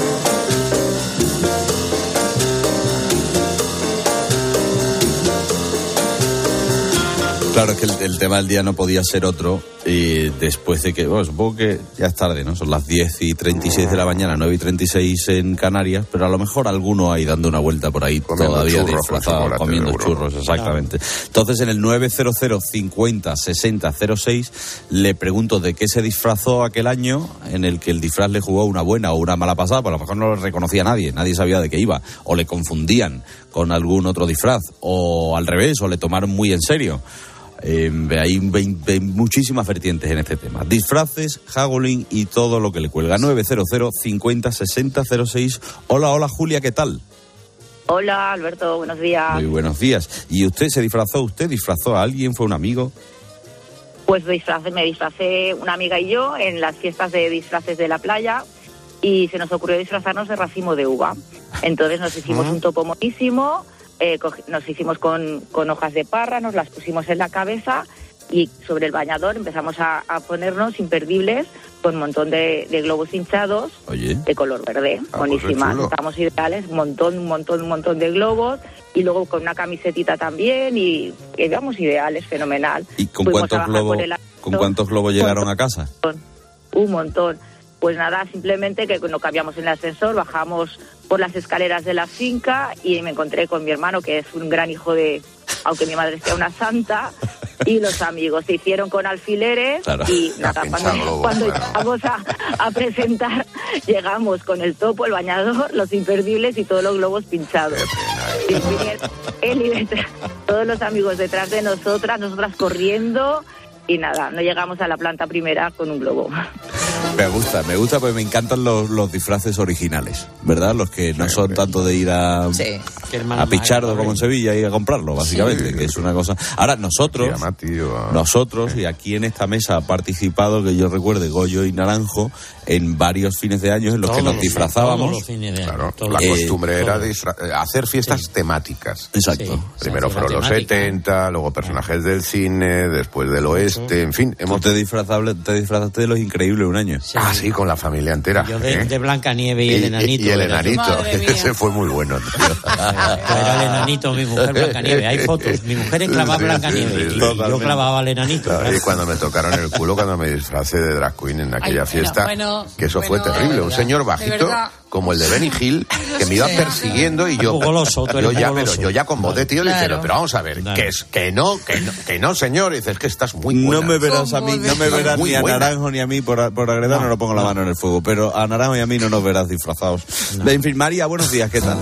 Claro, es que el tema del día no podía ser otro, y después de que, bueno, supongo que ya es tarde, ¿no? Son las 10:36 de la mañana, 9:36 en Canarias, pero a lo mejor alguno ahí dando una vuelta por ahí comiendo todavía disfrazado, comiendo churros, exactamente. Claro. Entonces, en el 900 50 60 06 le pregunto de qué se disfrazó aquel año en el que el disfraz le jugó una buena o una mala pasada, pues a lo mejor no lo reconocía nadie sabía de qué iba, o le confundían con algún otro disfraz, o al revés, o le tomaron muy en serio. Hay muchísimas vertientes en este tema. Disfraces, haggling y todo lo que le cuelga. 900 50 60 06. Hola, Julia, ¿qué tal? Hola, Alberto, buenos días. Muy buenos días. ¿Y usted se disfrazó? ¿Usted disfrazó a alguien? ¿Fue un amigo? Pues me disfracé una amiga y yo en las fiestas de disfraces de la playa y se nos ocurrió disfrazarnos de racimo de uva. Entonces nos hicimos un topo monísimo. Nos hicimos con hojas de parra, nos las pusimos en la cabeza y sobre el bañador empezamos a ponernos imperdibles con un montón de globos hinchados. Oye. De color verde, buenísimas. Estamos ideales, un montón de globos y luego con una camisetita también y íbamos ideales, fenomenal. ¿Y con cuántos globos llegaron a casa? Un montón. Pues nada, simplemente que no cabíamos en el ascensor, bajamos por las escaleras de la finca y me encontré con mi hermano, que es un gran hijo de, aunque mi madre sea una santa, y los amigos se hicieron con alfileres. Claro. Y nada, cuando llegamos a presentar, llegamos con el topo, el bañador, los imperdibles y todos los globos pinchados. Y él y detrás, todos los amigos detrás de nosotras corriendo. Y nada, no llegamos a la planta primera con un globo. Me gusta porque me encantan los disfraces originales, ¿verdad? Los que no son tanto de ir a Pichardo como en Sevilla y a comprarlo, básicamente, que es una cosa. Ahora, nosotros, y aquí en esta mesa ha participado, que yo recuerde, Goyo y Naranjo, en varios fines de año en los que nos disfrazábamos. Claro, la costumbre era hacer fiestas temáticas. Exacto. Primero fueron los 70, luego personajes del cine, después del oeste, en fin. Te disfrazaste de Los Increíbles un año. Sí, con la familia entera. Yo de Blancanieves y el enanito. Y el enanito, ese fue muy bueno. Era el enanito, mi mujer Blancanieves. Hay fotos. Mi mujer clavaba Blancanieves y yo clavaba al enanito. Y cuando me tocaron el culo, cuando me disfracé de drag queen en aquella fiesta, que eso fue terrible. Un señor bajito, como el de Benny Hill, que me iba persiguiendo y yo ya con voz de tío le dije, pero vamos a ver, que no, señor. Y dices, que estás muy buena. No me verás a mí, no me verás ni a Naranjo ni a mí por agredar, no pongo la mano en el fuego, pero a Naranjo y a mí no nos verás disfrazados. En fin, María, buenos días, ¿qué tal?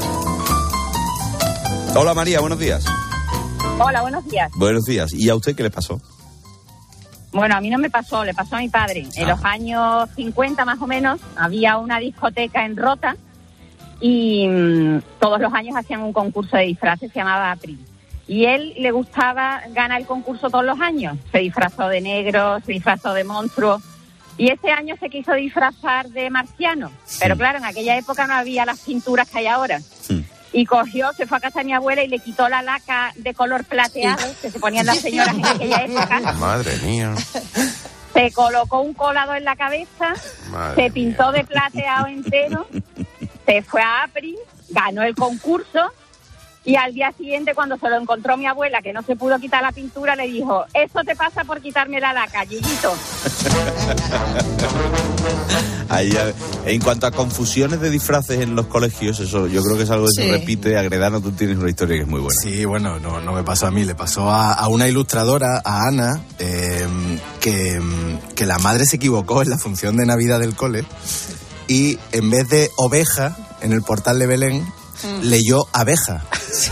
Hola María, buenos días. Hola, buenos días. Buenos días. ¿Y a usted qué le pasó? Bueno, a mí no me pasó, le pasó a mi padre. En los años 50 más o menos había una discoteca en Rota y todos los años hacían un concurso de disfraces, se llamaba April. Y él le gustaba ganar el concurso todos los años. Se disfrazó de negro, se disfrazó de monstruo. Y ese año se quiso disfrazar de marciano. Pero claro, en aquella época no había las pinturas que hay ahora. Y se fue a casa de mi abuela y le quitó la laca de color plateado que se ponían las señoras en aquella época. Madre mía. Se colocó un colado en la cabeza, se pintó de plateado entero, se fue a April, ganó el concurso. Y al día siguiente, cuando se lo encontró mi abuela, que no se pudo quitar la pintura, le dijo: eso te pasa por quitarme la laca, Yeyito. Ahí, en cuanto a confusiones de disfraces en los colegios, eso yo creo que es algo que se repite. Agredano, tú tienes una historia que es muy buena. Sí, bueno, no me pasó a mí, le pasó a una ilustradora, a Ana, que la madre se equivocó en la función de Navidad del cole y en vez de oveja en el portal de Belén, leyó abeja.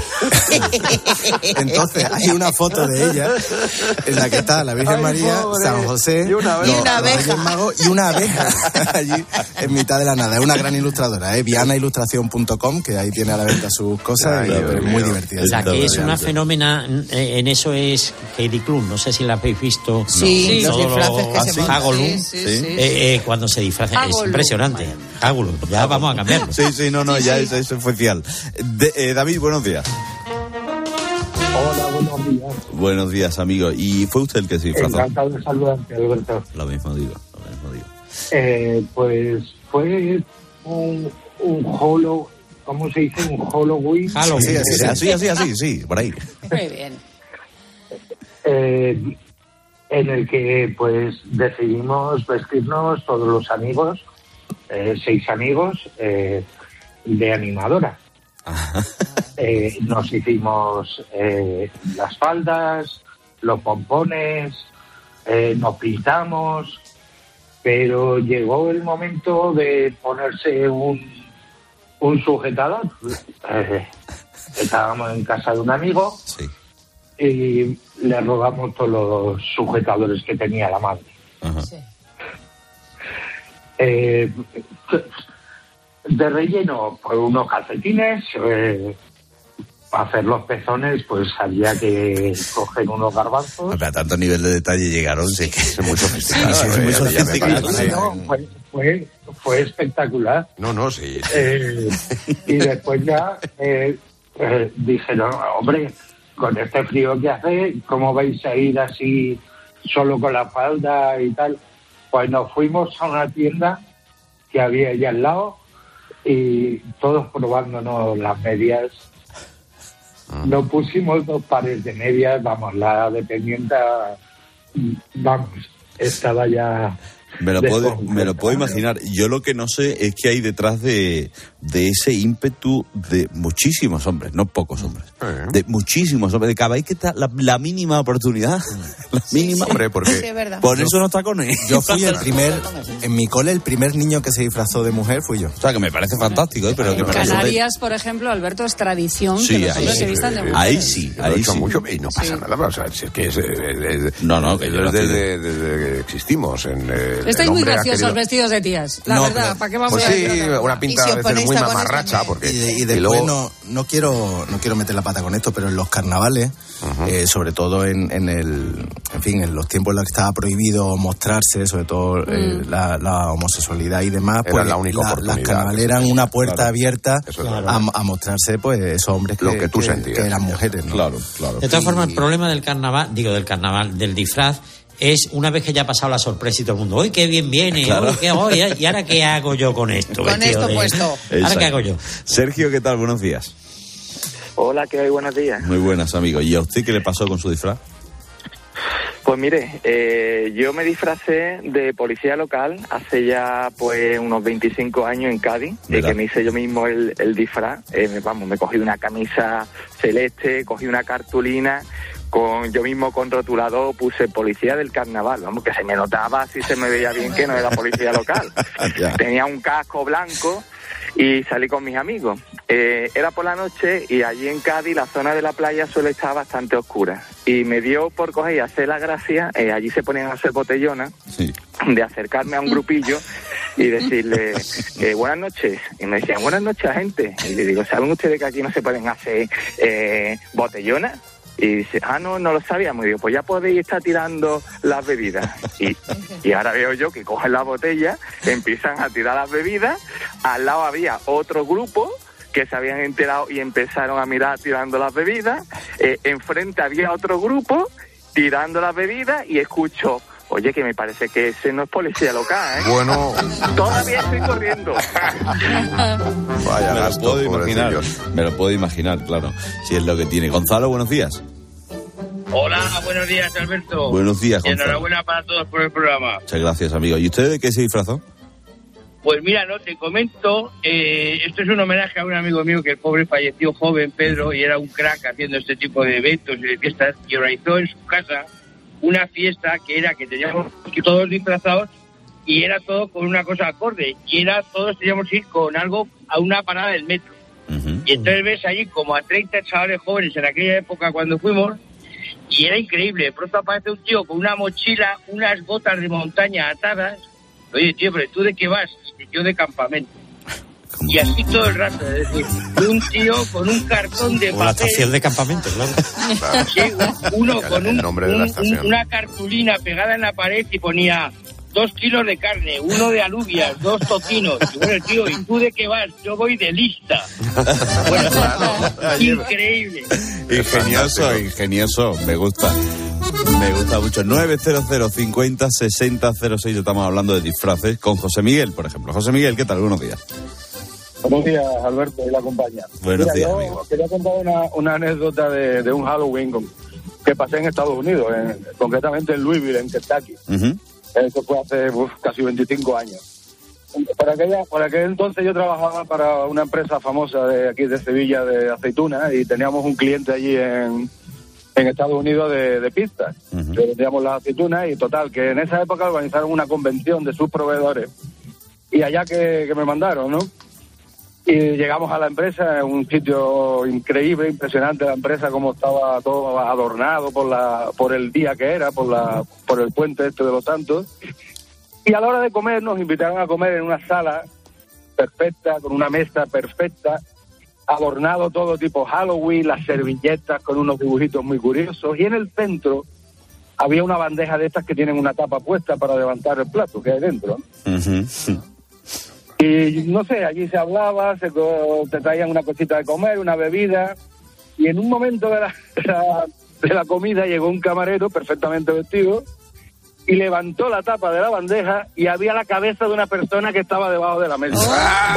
Entonces hay una foto de ella en la que está la Virgen María, pobre, San José y una abeja, y una abeja allí en mitad de la nada. Es una gran ilustradora, vianailustración.com, que ahí tiene a la venta sus cosas. Es muy divertida. La que es una fenómena en eso es Heidi Klum. No sé si la habéis visto. Sí, los disfraces que se Hagolum, cuando se disfraza es impresionante. Hagolum, ya vamos a cambiarlo. Sí, ya eso fue fiel. David, buenos días. Hola, buenos días. Buenos días, amigo. ¿Y fue usted el que se disfrazó? Encantado de saludarte, Alberto. Lo mismo digo. Pues fue un holo, ¿cómo se dice? Un Halloween. Sí, por ahí. Muy bien. En el que pues decidimos vestirnos todos los amigos, 6 amigos, de animadora. Nos hicimos las faldas, los pompones, nos pintamos, pero llegó el momento de ponerse un sujetador. Estábamos en casa de un amigo y le robamos todos los sujetadores que tenía la madre. De relleno, pues unos calcetines. Para hacer los pezones, pues había que coger unos garbanzos. A tanto nivel de detalle llegaron, sí que es muy sofisticado. Muy sofisticado. Fue espectacular. Sí. Y después ya dijeron, hombre, con este frío que hace, ¿cómo vais a ir así solo con la falda y tal? Pues nos fuimos a una tienda que había allá al lado y todos probándonos las medias. Nos pusimos 2 pares de medias, la dependienta, estaba ya... Me lo puedo imaginar. Yo lo que no sé es qué hay detrás de ese ímpetu de muchísimos hombres, no pocos hombres, de muchísimos hombres, de cada vez que está la mínima oportunidad, la mínima, hombre, porque por eso no tacones. Yo fui en mi cole, el primer niño que se disfrazó de mujer fui yo. O sea, que me parece fantástico, pero que en Canarias, por ejemplo, Alberto, es tradición que los hombres se vistan de mujer. Ahí sí. Mucho, y no pasa nada, o sea, es que que yo desde que existimos en estáis muy graciosos vestidos de tías, la verdad, ¿para qué vamos a decir? Una pinta a veces muy mamarracha, porque y después no quiero meter la pata con esto, pero en los carnavales, sobre todo en los tiempos en los que estaba prohibido mostrarse, sobre todo la homosexualidad y demás, era la única oportunidad. Las carnavales eran una puerta abierta a mostrarse, pues, esos hombres que eran mujeres, ¿no? Claro. De todas formas, el problema del carnaval, del disfraz, es una vez que ya ha pasado la sorpresa y todo el mundo, ¡uy, qué bien viene! Claro. ¿Y ahora qué hago yo con esto? Con esto puesto. ¿Ahora qué hago yo? Sergio, ¿qué tal? Buenos días. Hola, ¿qué hay? Buenos días. Muy buenas, amigo. ¿Y a usted qué le pasó con su disfraz? Pues mire, yo me disfracé de policía local hace ya pues unos 25 años en Cádiz, que me hice yo mismo el disfraz. Me cogí una camisa celeste, cogí una cartulina, yo mismo con rotulador puse policía del carnaval, que se me notaba, así se me veía bien que no era policía local. Tenía un casco blanco y salí con mis amigos. Era por la noche y allí en Cádiz la zona de la playa suele estar bastante oscura. Y me dio por coger y hacer la gracia, allí se ponían a hacer botellonas, de acercarme a un grupillo y decirle, buenas noches. Y me decían, buenas noches, gente. Y le digo, ¿saben ustedes que aquí no se pueden hacer botellonas? Y dice, no lo sabíamos. Y digo, pues ya podéis estar tirando las bebidas. Y ahora veo yo que cogen la botella, empiezan a tirar las bebidas. Al lado había otro grupo que se habían enterado y empezaron a mirar tirando las bebidas. Enfrente había otro grupo tirando las bebidas y escucho, oye, que me parece que ese no es policía local, ¿eh? Bueno. Todavía estoy corriendo. Vaya gasto, me lo puedo imaginar, claro. Si es lo que tiene. Gonzalo, buenos días. Hola, buenos días, Alberto. Buenos días, Gonzalo. Y enhorabuena para todos por el programa. Muchas gracias, amigo. ¿Y usted de qué se disfrazó? Pues mira, no te comento, esto es un homenaje a un amigo mío que el pobre falleció joven, Pedro, y era un crack haciendo este tipo de eventos y de fiestas, y organizó en su casa una fiesta que era que teníamos todos disfrazados y era todo con una cosa acorde, y era todos teníamos que ir con algo a una parada del metro. Y entonces ves allí como a 30 chavales jóvenes en aquella época cuando fuimos, y era increíble. De pronto aparece un tío con una mochila, unas botas de montaña atadas. Oye, tío, pero ¿tú de qué vas? Yo de campamento. ¿Cómo? Y así todo el rato, es decir, un tío con un cartón de papel. La estación de campamento, claro. Sí, uno con una cartulina pegada en la pared y ponía 2 kilos de carne, 1 de alubias, 2 tocinos. Y bueno, tío, ¿y tú de qué vas? Yo voy de lista. Bueno, increíble. Ingenioso, me gusta mucho. 900 50 60 06. Estamos hablando de disfraces con José Miguel, por ejemplo. José Miguel, ¿qué tal? Buenos días. Buenos días, Alberto, y la compañía. Buenos días, yo amigo. Quería contar una anécdota de un Halloween que pasé en Estados Unidos, concretamente en Louisville, en Kentucky. Eso fue hace casi 25 años. Por aquel entonces yo trabajaba para una empresa famosa de aquí de Sevilla de aceitunas y teníamos un cliente allí en Estados Unidos de pistas. Le vendíamos las aceitunas y total, que en esa época organizaron una convención de sus proveedores y allá que me mandaron, ¿no? Y llegamos a la empresa, un sitio increíble, impresionante la empresa, como estaba todo adornado por el día que era, por el puente de los Santos. Y a la hora de comer nos invitaron a comer en una sala perfecta, con una mesa perfecta, adornado todo tipo Halloween, las servilletas con unos dibujitos muy curiosos. Y en el centro había una bandeja de estas que tienen una tapa puesta para levantar el plato que hay dentro. Y no sé, allí se hablaba, te traían una cosita de comer, una bebida, y en un momento de la comida llegó un camarero perfectamente vestido y levantó la tapa de la bandeja y había la cabeza de una persona que estaba debajo de la mesa.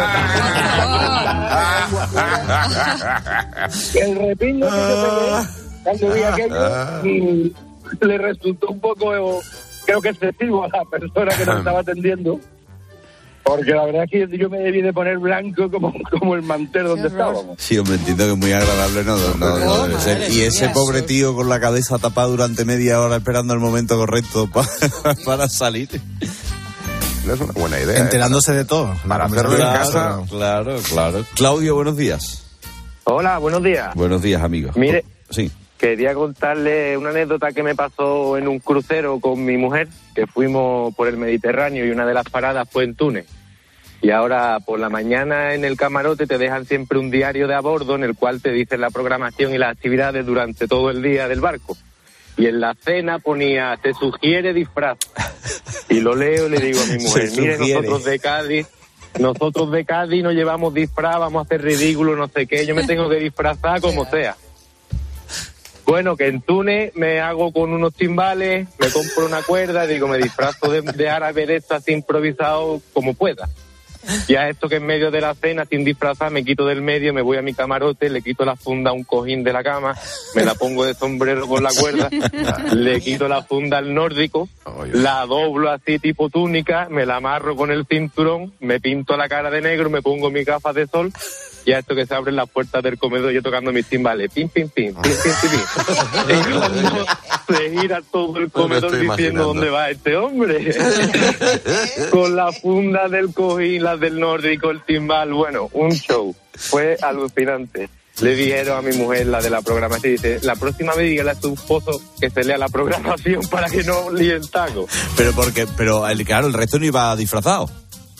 El repiño que se pegó cuando vi aquello y le resultó un poco, creo que excesivo a la persona que nos estaba atendiendo. Porque la verdad es que yo me debí de poner blanco como el mantel donde estábamos. Sí, hombre, entiendo que es muy agradable, no debe ser. Y ese pobre tío con la cabeza tapada durante media hora esperando el momento correcto para salir. Es una buena idea. Enterándose de todo. Para hacerlo en casa. Claro. Claudio, buenos días. Hola, buenos días. Buenos días, amigos. Mire, sí. Quería contarle una anécdota que me pasó en un crucero con mi mujer, que fuimos por el Mediterráneo y una de las paradas fue en Túnez. Y ahora por la mañana en el camarote te dejan siempre un diario de a bordo en el cual te dicen la programación y las actividades durante todo el día del barco. Y en la cena ponía, te sugiere disfraz. Y lo leo y le digo a mi mujer, mire, nosotros de Cádiz no llevamos disfraz, vamos a hacer ridículo, no sé qué, yo me tengo que disfrazar como sea. Bueno, que en Túnez me hago con unos timbales, me compro una cuerda y digo, me disfrazo de árabe de estas improvisado como pueda. Y a esto que en medio de la cena, sin disfrazar, me quito del medio, me voy a mi camarote, le quito la funda a un cojín de la cama, me la pongo de sombrero con la cuerda, le quito la funda al nórdico, la doblo así tipo túnica, me la amarro con el cinturón, me pinto la cara de negro, me pongo mis gafas de sol. Y a esto que se abren las puertas del comedor, yo tocando mis timbales, pim, pim, pim, pim, pim, pim, pim. Y cuando se gira todo el comedor diciendo, ¿dónde va este hombre? Con la funda del cojín, las del nórdico, el timbal, bueno, un show. Fue alucinante. Le dijeron a mi mujer, la de la programación, dice, la próxima vez dígale a su esposo que se lea la programación para que no líen taco. Pero claro, el resto no iba disfrazado.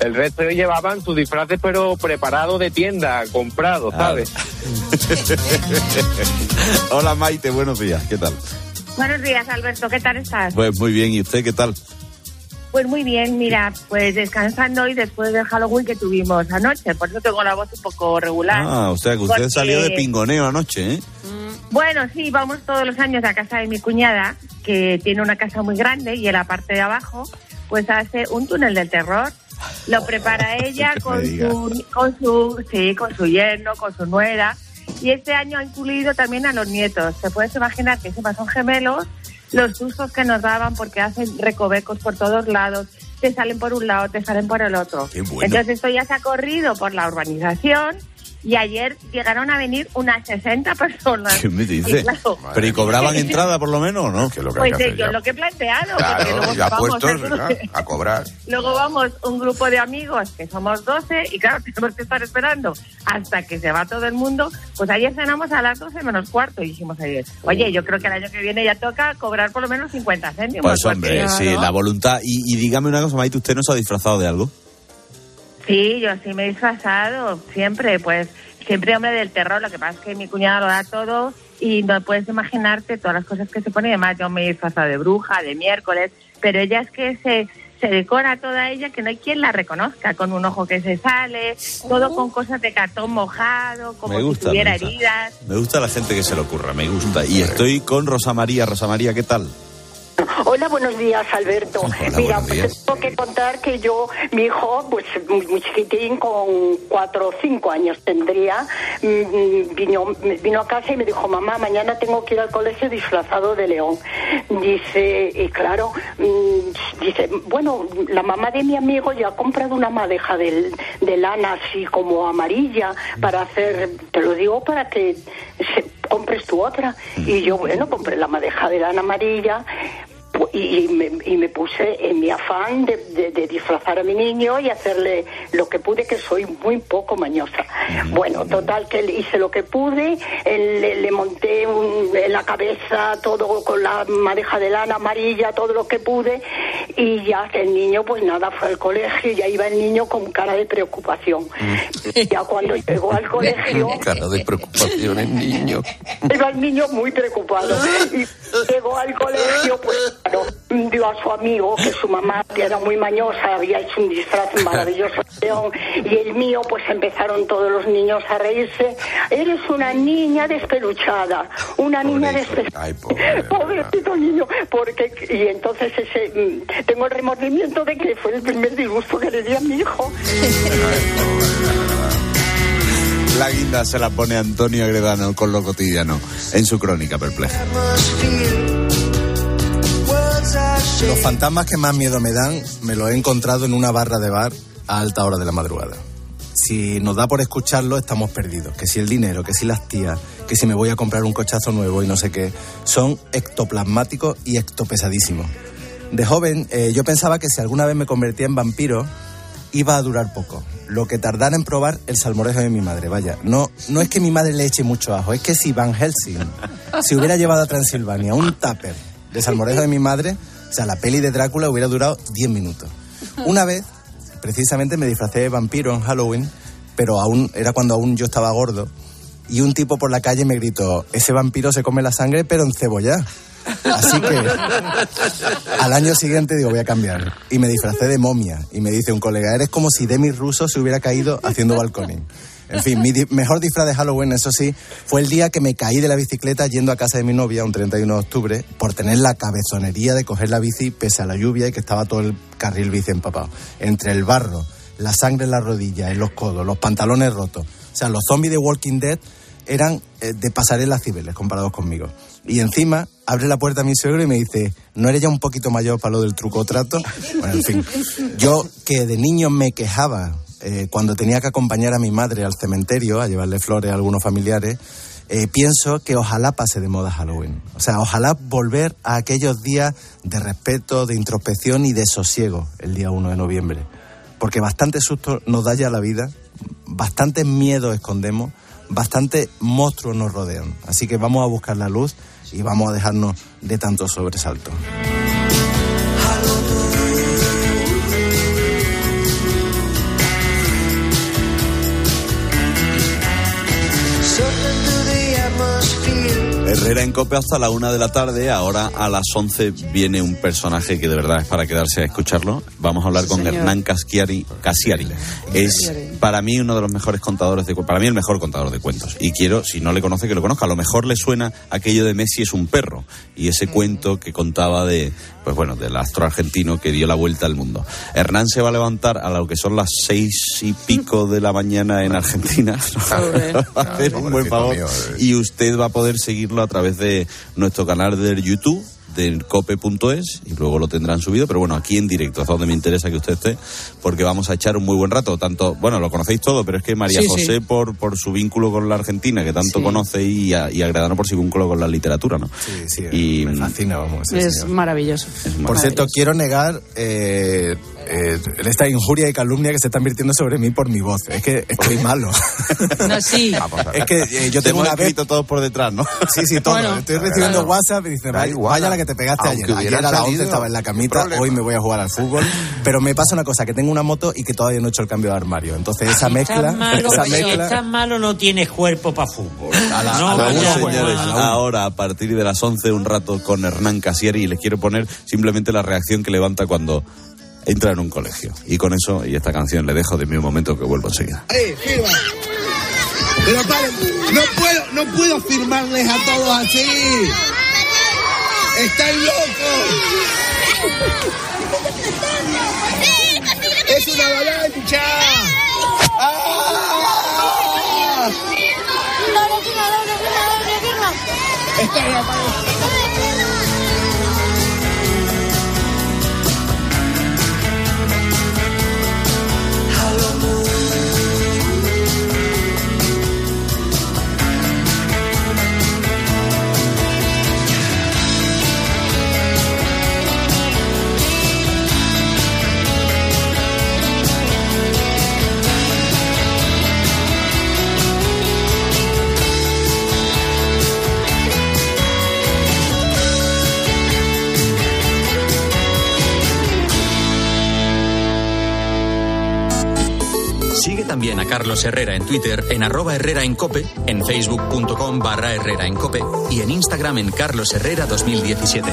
El resto llevaban sus disfraces, pero preparados de tienda, comprados, ¿sabes? Hola Maite, buenos días, ¿qué tal? Buenos días, Alberto, ¿qué tal estás? Pues muy bien, ¿y usted qué tal? Pues muy bien, mira, pues descansando hoy después del Halloween que tuvimos anoche, por eso tengo la voz un poco regular. O sea que usted salió de pingoneo anoche, ¿eh? Bueno, sí, vamos todos los años a casa de mi cuñada, que tiene una casa muy grande y en la parte de abajo, pues hace un túnel del terror. Lo prepara ella con su yerno, con su nuera, y este año ha incluido también a los nietos. Te puedes imaginar que encima son gemelos, los sustos que nos daban porque hacen recovecos por todos lados, te salen por un lado, te salen por el otro. Qué bueno. Entonces esto ya se ha corrido por la urbanización y ayer llegaron a venir unas 60 personas. ¿Qué me dice? Y claro, ¿Pero y cobraban entrada por lo menos o no? Que es lo que pues hay que hacer yo ya. lo que he planteado. Claro, ya puestos a a cobrar. Luego vamos un grupo de amigos que somos 12 y claro, tenemos que estar esperando hasta que se va todo el mundo. Pues ayer cenamos a las 12 menos cuarto y dijimos ayer, oye, yo creo que el año que viene ya toca cobrar por lo menos 50 céntimos. Pues hombre, sí, la voluntad. Y dígame una cosa, Maite, ¿usted no se ha disfrazado de algo? Sí, yo sí me he disfrazado, siempre, pues, siempre hombre del terror. Lo que pasa es que mi cuñada lo da todo y no puedes imaginarte todas las cosas que se pone. Además, yo me he disfrazado de bruja, de miércoles, pero ella es que se decora toda ella que no hay quien la reconozca, con un ojo que se sale, todo con cosas de cartón mojado, como si tuviera heridas. Me gusta la gente que se le ocurra, me gusta. Y estoy con Rosa María. Rosa María, ¿qué tal? Hola, buenos días, Alberto. Hola, mira, buenos días. Tengo que contar que mi hijo, pues muy chiquitín, con 4 o 5 años tendría, vino a casa y me dijo, mamá, mañana tengo que ir al colegio disfrazado de león. Dice, y claro, dice, bueno, la mamá de mi amigo ya ha comprado una madeja de lana así como amarilla para hacer, te lo digo para que compres tu otra. Y yo, bueno, compré la madeja de lana amarilla y me puse en mi afán de disfrazar a mi niño y hacerle lo que pude, que soy muy poco mañosa. Bueno, total, que hice lo que pude, le monté en la cabeza todo con la madeja de lana amarilla, todo lo que pude, y ya el niño, pues nada, fue al colegio y ya iba el niño con cara de preocupación. Ya cuando llegó al colegio... Cara de preocupación el niño. Iba el niño muy preocupado. Y llegó al colegio, pues claro, dio a su amigo, que su mamá, que era muy mañosa, había hecho un disfraz maravilloso de león, y el mío, pues empezaron todos los niños a reírse. Eres una niña despeluchada, una niña despeluchada. Ay, pobrecito niño, porque... Y entonces tengo el remordimiento de que fue el primer disgusto que le di a mi hijo. La guinda se la pone Antonio Agredano con Lo Cotidiano en su crónica perpleja. Los fantasmas que más miedo me dan me los he encontrado en una barra de bar a alta hora de la madrugada. Si nos da por escucharlo, estamos perdidos. Que si el dinero, que si las tías, que si me voy a comprar un cochazo nuevo y no sé qué. Son ectoplasmáticos y ectopesadísimos. De joven, yo pensaba que si alguna vez me convertía en vampiro, iba a durar poco. Lo que tardara en probar el salmorejo de mi madre, vaya. No es que mi madre le eche mucho ajo, es que si Van Helsing se hubiera llevado a Transilvania un tupper de salmorejo de mi madre, o sea, la peli de Drácula hubiera durado 10 minutos. Una vez, precisamente, me disfracé de vampiro en Halloween, pero era cuando aún yo estaba gordo, y un tipo por la calle me gritó, ese vampiro se come la sangre, pero encebollada. Así que al año siguiente digo, voy a cambiar. Y me disfracé de momia. Y me dice un colega, eres como si Demi Russo se hubiera caído haciendo balconing. En fin, mi mejor disfraz de Halloween, eso sí, fue el día que me caí de la bicicleta yendo a casa de mi novia un 31 de octubre por tener la cabezonería de coger la bici pese a la lluvia y que estaba todo el carril bici empapado. Entre el barro, la sangre en las rodillas, en los codos, los pantalones rotos. O sea, los zombies de Walking Dead eran de pasarelas Cibeles comparados conmigo. Y encima abre la puerta a mi suegro y me dice, ¿no eres ya un poquito mayor para lo del truco o trato? Bueno, en fin, yo que de niño me quejaba cuando tenía que acompañar a mi madre al cementerio a llevarle flores a algunos familiares, pienso que ojalá pase de moda Halloween. O sea, ojalá volver a aquellos días de respeto, de introspección y de sosiego el día 1 de noviembre. Porque bastante susto nos da ya la vida, bastante miedo escondemos, bastante monstruos nos rodean. Así que vamos a buscar la luz y vamos a dejarnos de tanto sobresalto. Herrera en COPE hasta la 1 de la tarde. Ahora a las 11 viene un personaje que de verdad es para quedarse a escucharlo. Vamos a hablar con Hernán Casiari. Es para mí uno de los mejores contadores de cuentos. Para mí el mejor contador de cuentos. Y quiero, si no le conoce, que lo conozca. A lo mejor le suena aquello de Messi es un perro. Y ese cuento que contaba del astro argentino que dio la vuelta al mundo. Hernán se va a levantar a lo que son las 6 y pico de la mañana en Argentina. Va a hacer un buen favor. Y usted va a poder seguirlo a través de nuestro canal de YouTube, del cope.es, y luego lo tendrán subido, pero bueno, aquí en directo es donde me interesa que usted esté, porque vamos a echar un muy buen rato, tanto, bueno, lo conocéis todo, pero es que María José por su vínculo con la Argentina, que tanto conoce, y a Gredano por su vínculo con la literatura, ¿no? Sí, y me fascina, vamos. Es maravilloso. Por cierto, quiero negar esta injuria y calumnia que se está virtiendo sobre mí por mi voz. Es que estoy malo. No, sí. Es que yo tengo una vez todo por detrás, ¿no? Sí, todo. Bueno, estoy recibiendo WhatsApp y dice, vaya la que te pegaste ayer. Ayer a las 11 estaba en la camita, hoy me voy a jugar al fútbol. Pero me pasa una cosa, que tengo una moto y que todavía no he hecho el cambio de armario. Entonces esa mezcla... Si estás malo no tienes cuerpo para fútbol. Señores, ahora a partir de las 11 un rato con Hernán Casiari, y les quiero poner simplemente la reacción que levanta cuando entra en un colegio. Y con eso y esta canción le dejo de mi momento, que vuelvo enseguida. Firma. Pero paren, no puedo firmarles a todos así. ¡Están locos! ¡Es una avalancha! ¡Ah! ¡Están locos! Sigue también a Carlos Herrera en Twitter, en @HerreraEnCope, en facebook.com/HerreraEnCope y en Instagram en Carlos Herrera 2017.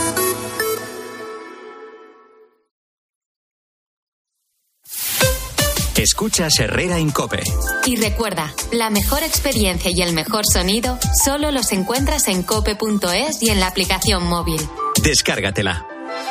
Escuchas Herrera en COPE. Y recuerda, la mejor experiencia y el mejor sonido solo los encuentras en cope.es y en la aplicación móvil. Descárgatela.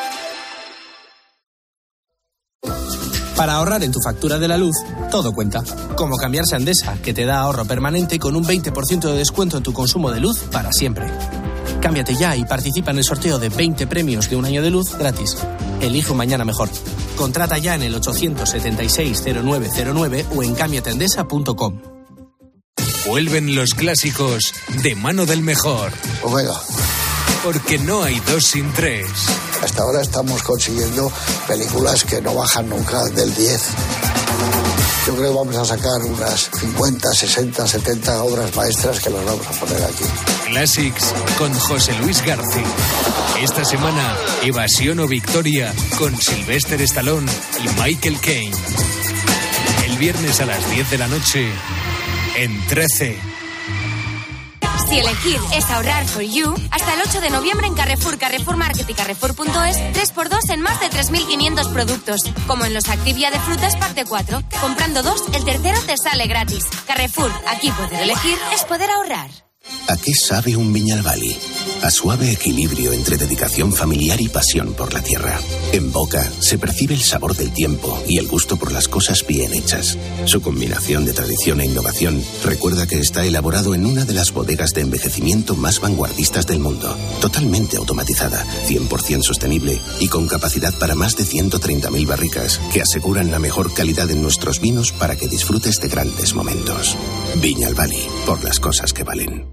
Para ahorrar en tu factura de la luz, todo cuenta. Como cambiarse a Endesa, que te da ahorro permanente con un 20% de descuento en tu consumo de luz para siempre. Cámbiate ya y participa en el sorteo de 20 premios de un año de luz gratis. Elige un mañana mejor. Contrata ya en el 876-0909 o en cambiateendesa.com. Vuelven los clásicos de mano del mejor. Omega. Porque no hay 2 sin 3. Hasta ahora estamos consiguiendo películas que no bajan nunca del 10. Yo creo que vamos a sacar unas 50, 60, 70 obras maestras que las vamos a poner aquí. Classics con José Luis García. Esta semana, Evasión o Victoria con Sylvester Stallone y Michael Caine. El viernes a las 10 de la noche en 13. Si elegir es ahorrar for you, hasta el 8 de noviembre en Carrefour, Carrefour Market y Carrefour.es, 3x2 en más de 3.500 productos, como en los Activia de frutas parte 4. Comprando 2, el tercero te sale gratis. Carrefour, aquí poder elegir es poder ahorrar. ¿A qué sabe un Viñalbali? A suave equilibrio entre dedicación familiar y pasión por la tierra. En boca se percibe el sabor del tiempo y el gusto por las cosas bien hechas. Su combinación de tradición e innovación recuerda que está elaborado en una de las bodegas de envejecimiento más vanguardistas del mundo. Totalmente automatizada, 100% sostenible y con capacidad para más de 130.000 barricas que aseguran la mejor calidad en nuestros vinos para que disfrutes de grandes momentos. Viñalbali, por las cosas que valen.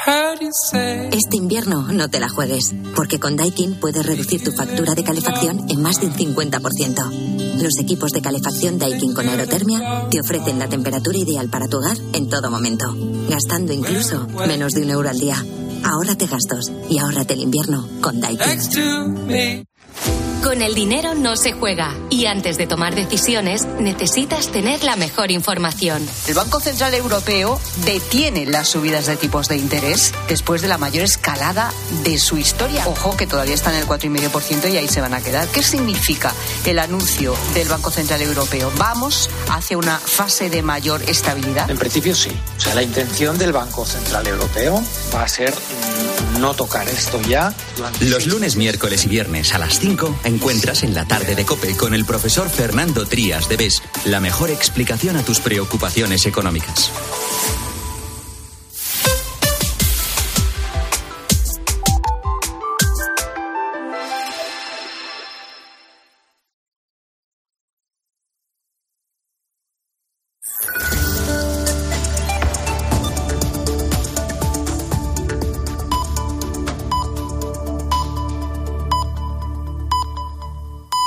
Este invierno no te la juegues, porque con Daikin puedes reducir tu factura de calefacción en más de un 50%. Los equipos de calefacción Daikin con aerotermia te ofrecen la temperatura ideal para tu hogar en todo momento, gastando incluso menos de €1 al día. Ahórrate gastos y ahórrate el invierno con Daikin. Con el dinero no se juega y antes de tomar decisiones necesitas tener la mejor información. El Banco Central Europeo detiene las subidas de tipos de interés después de la mayor escalada de su historia. Ojo, que todavía están en el 4,5% y ahí se van a quedar. ¿Qué significa el anuncio del Banco Central Europeo? ¿Vamos hacia una fase de mayor estabilidad? En principio sí. O sea, la intención del Banco Central Europeo va a ser no tocar esto ya. Los lunes, miércoles y viernes a las 5 encuentras en la tarde de COPE con el profesor Fernando Trías de BES la mejor explicación a tus preocupaciones económicas.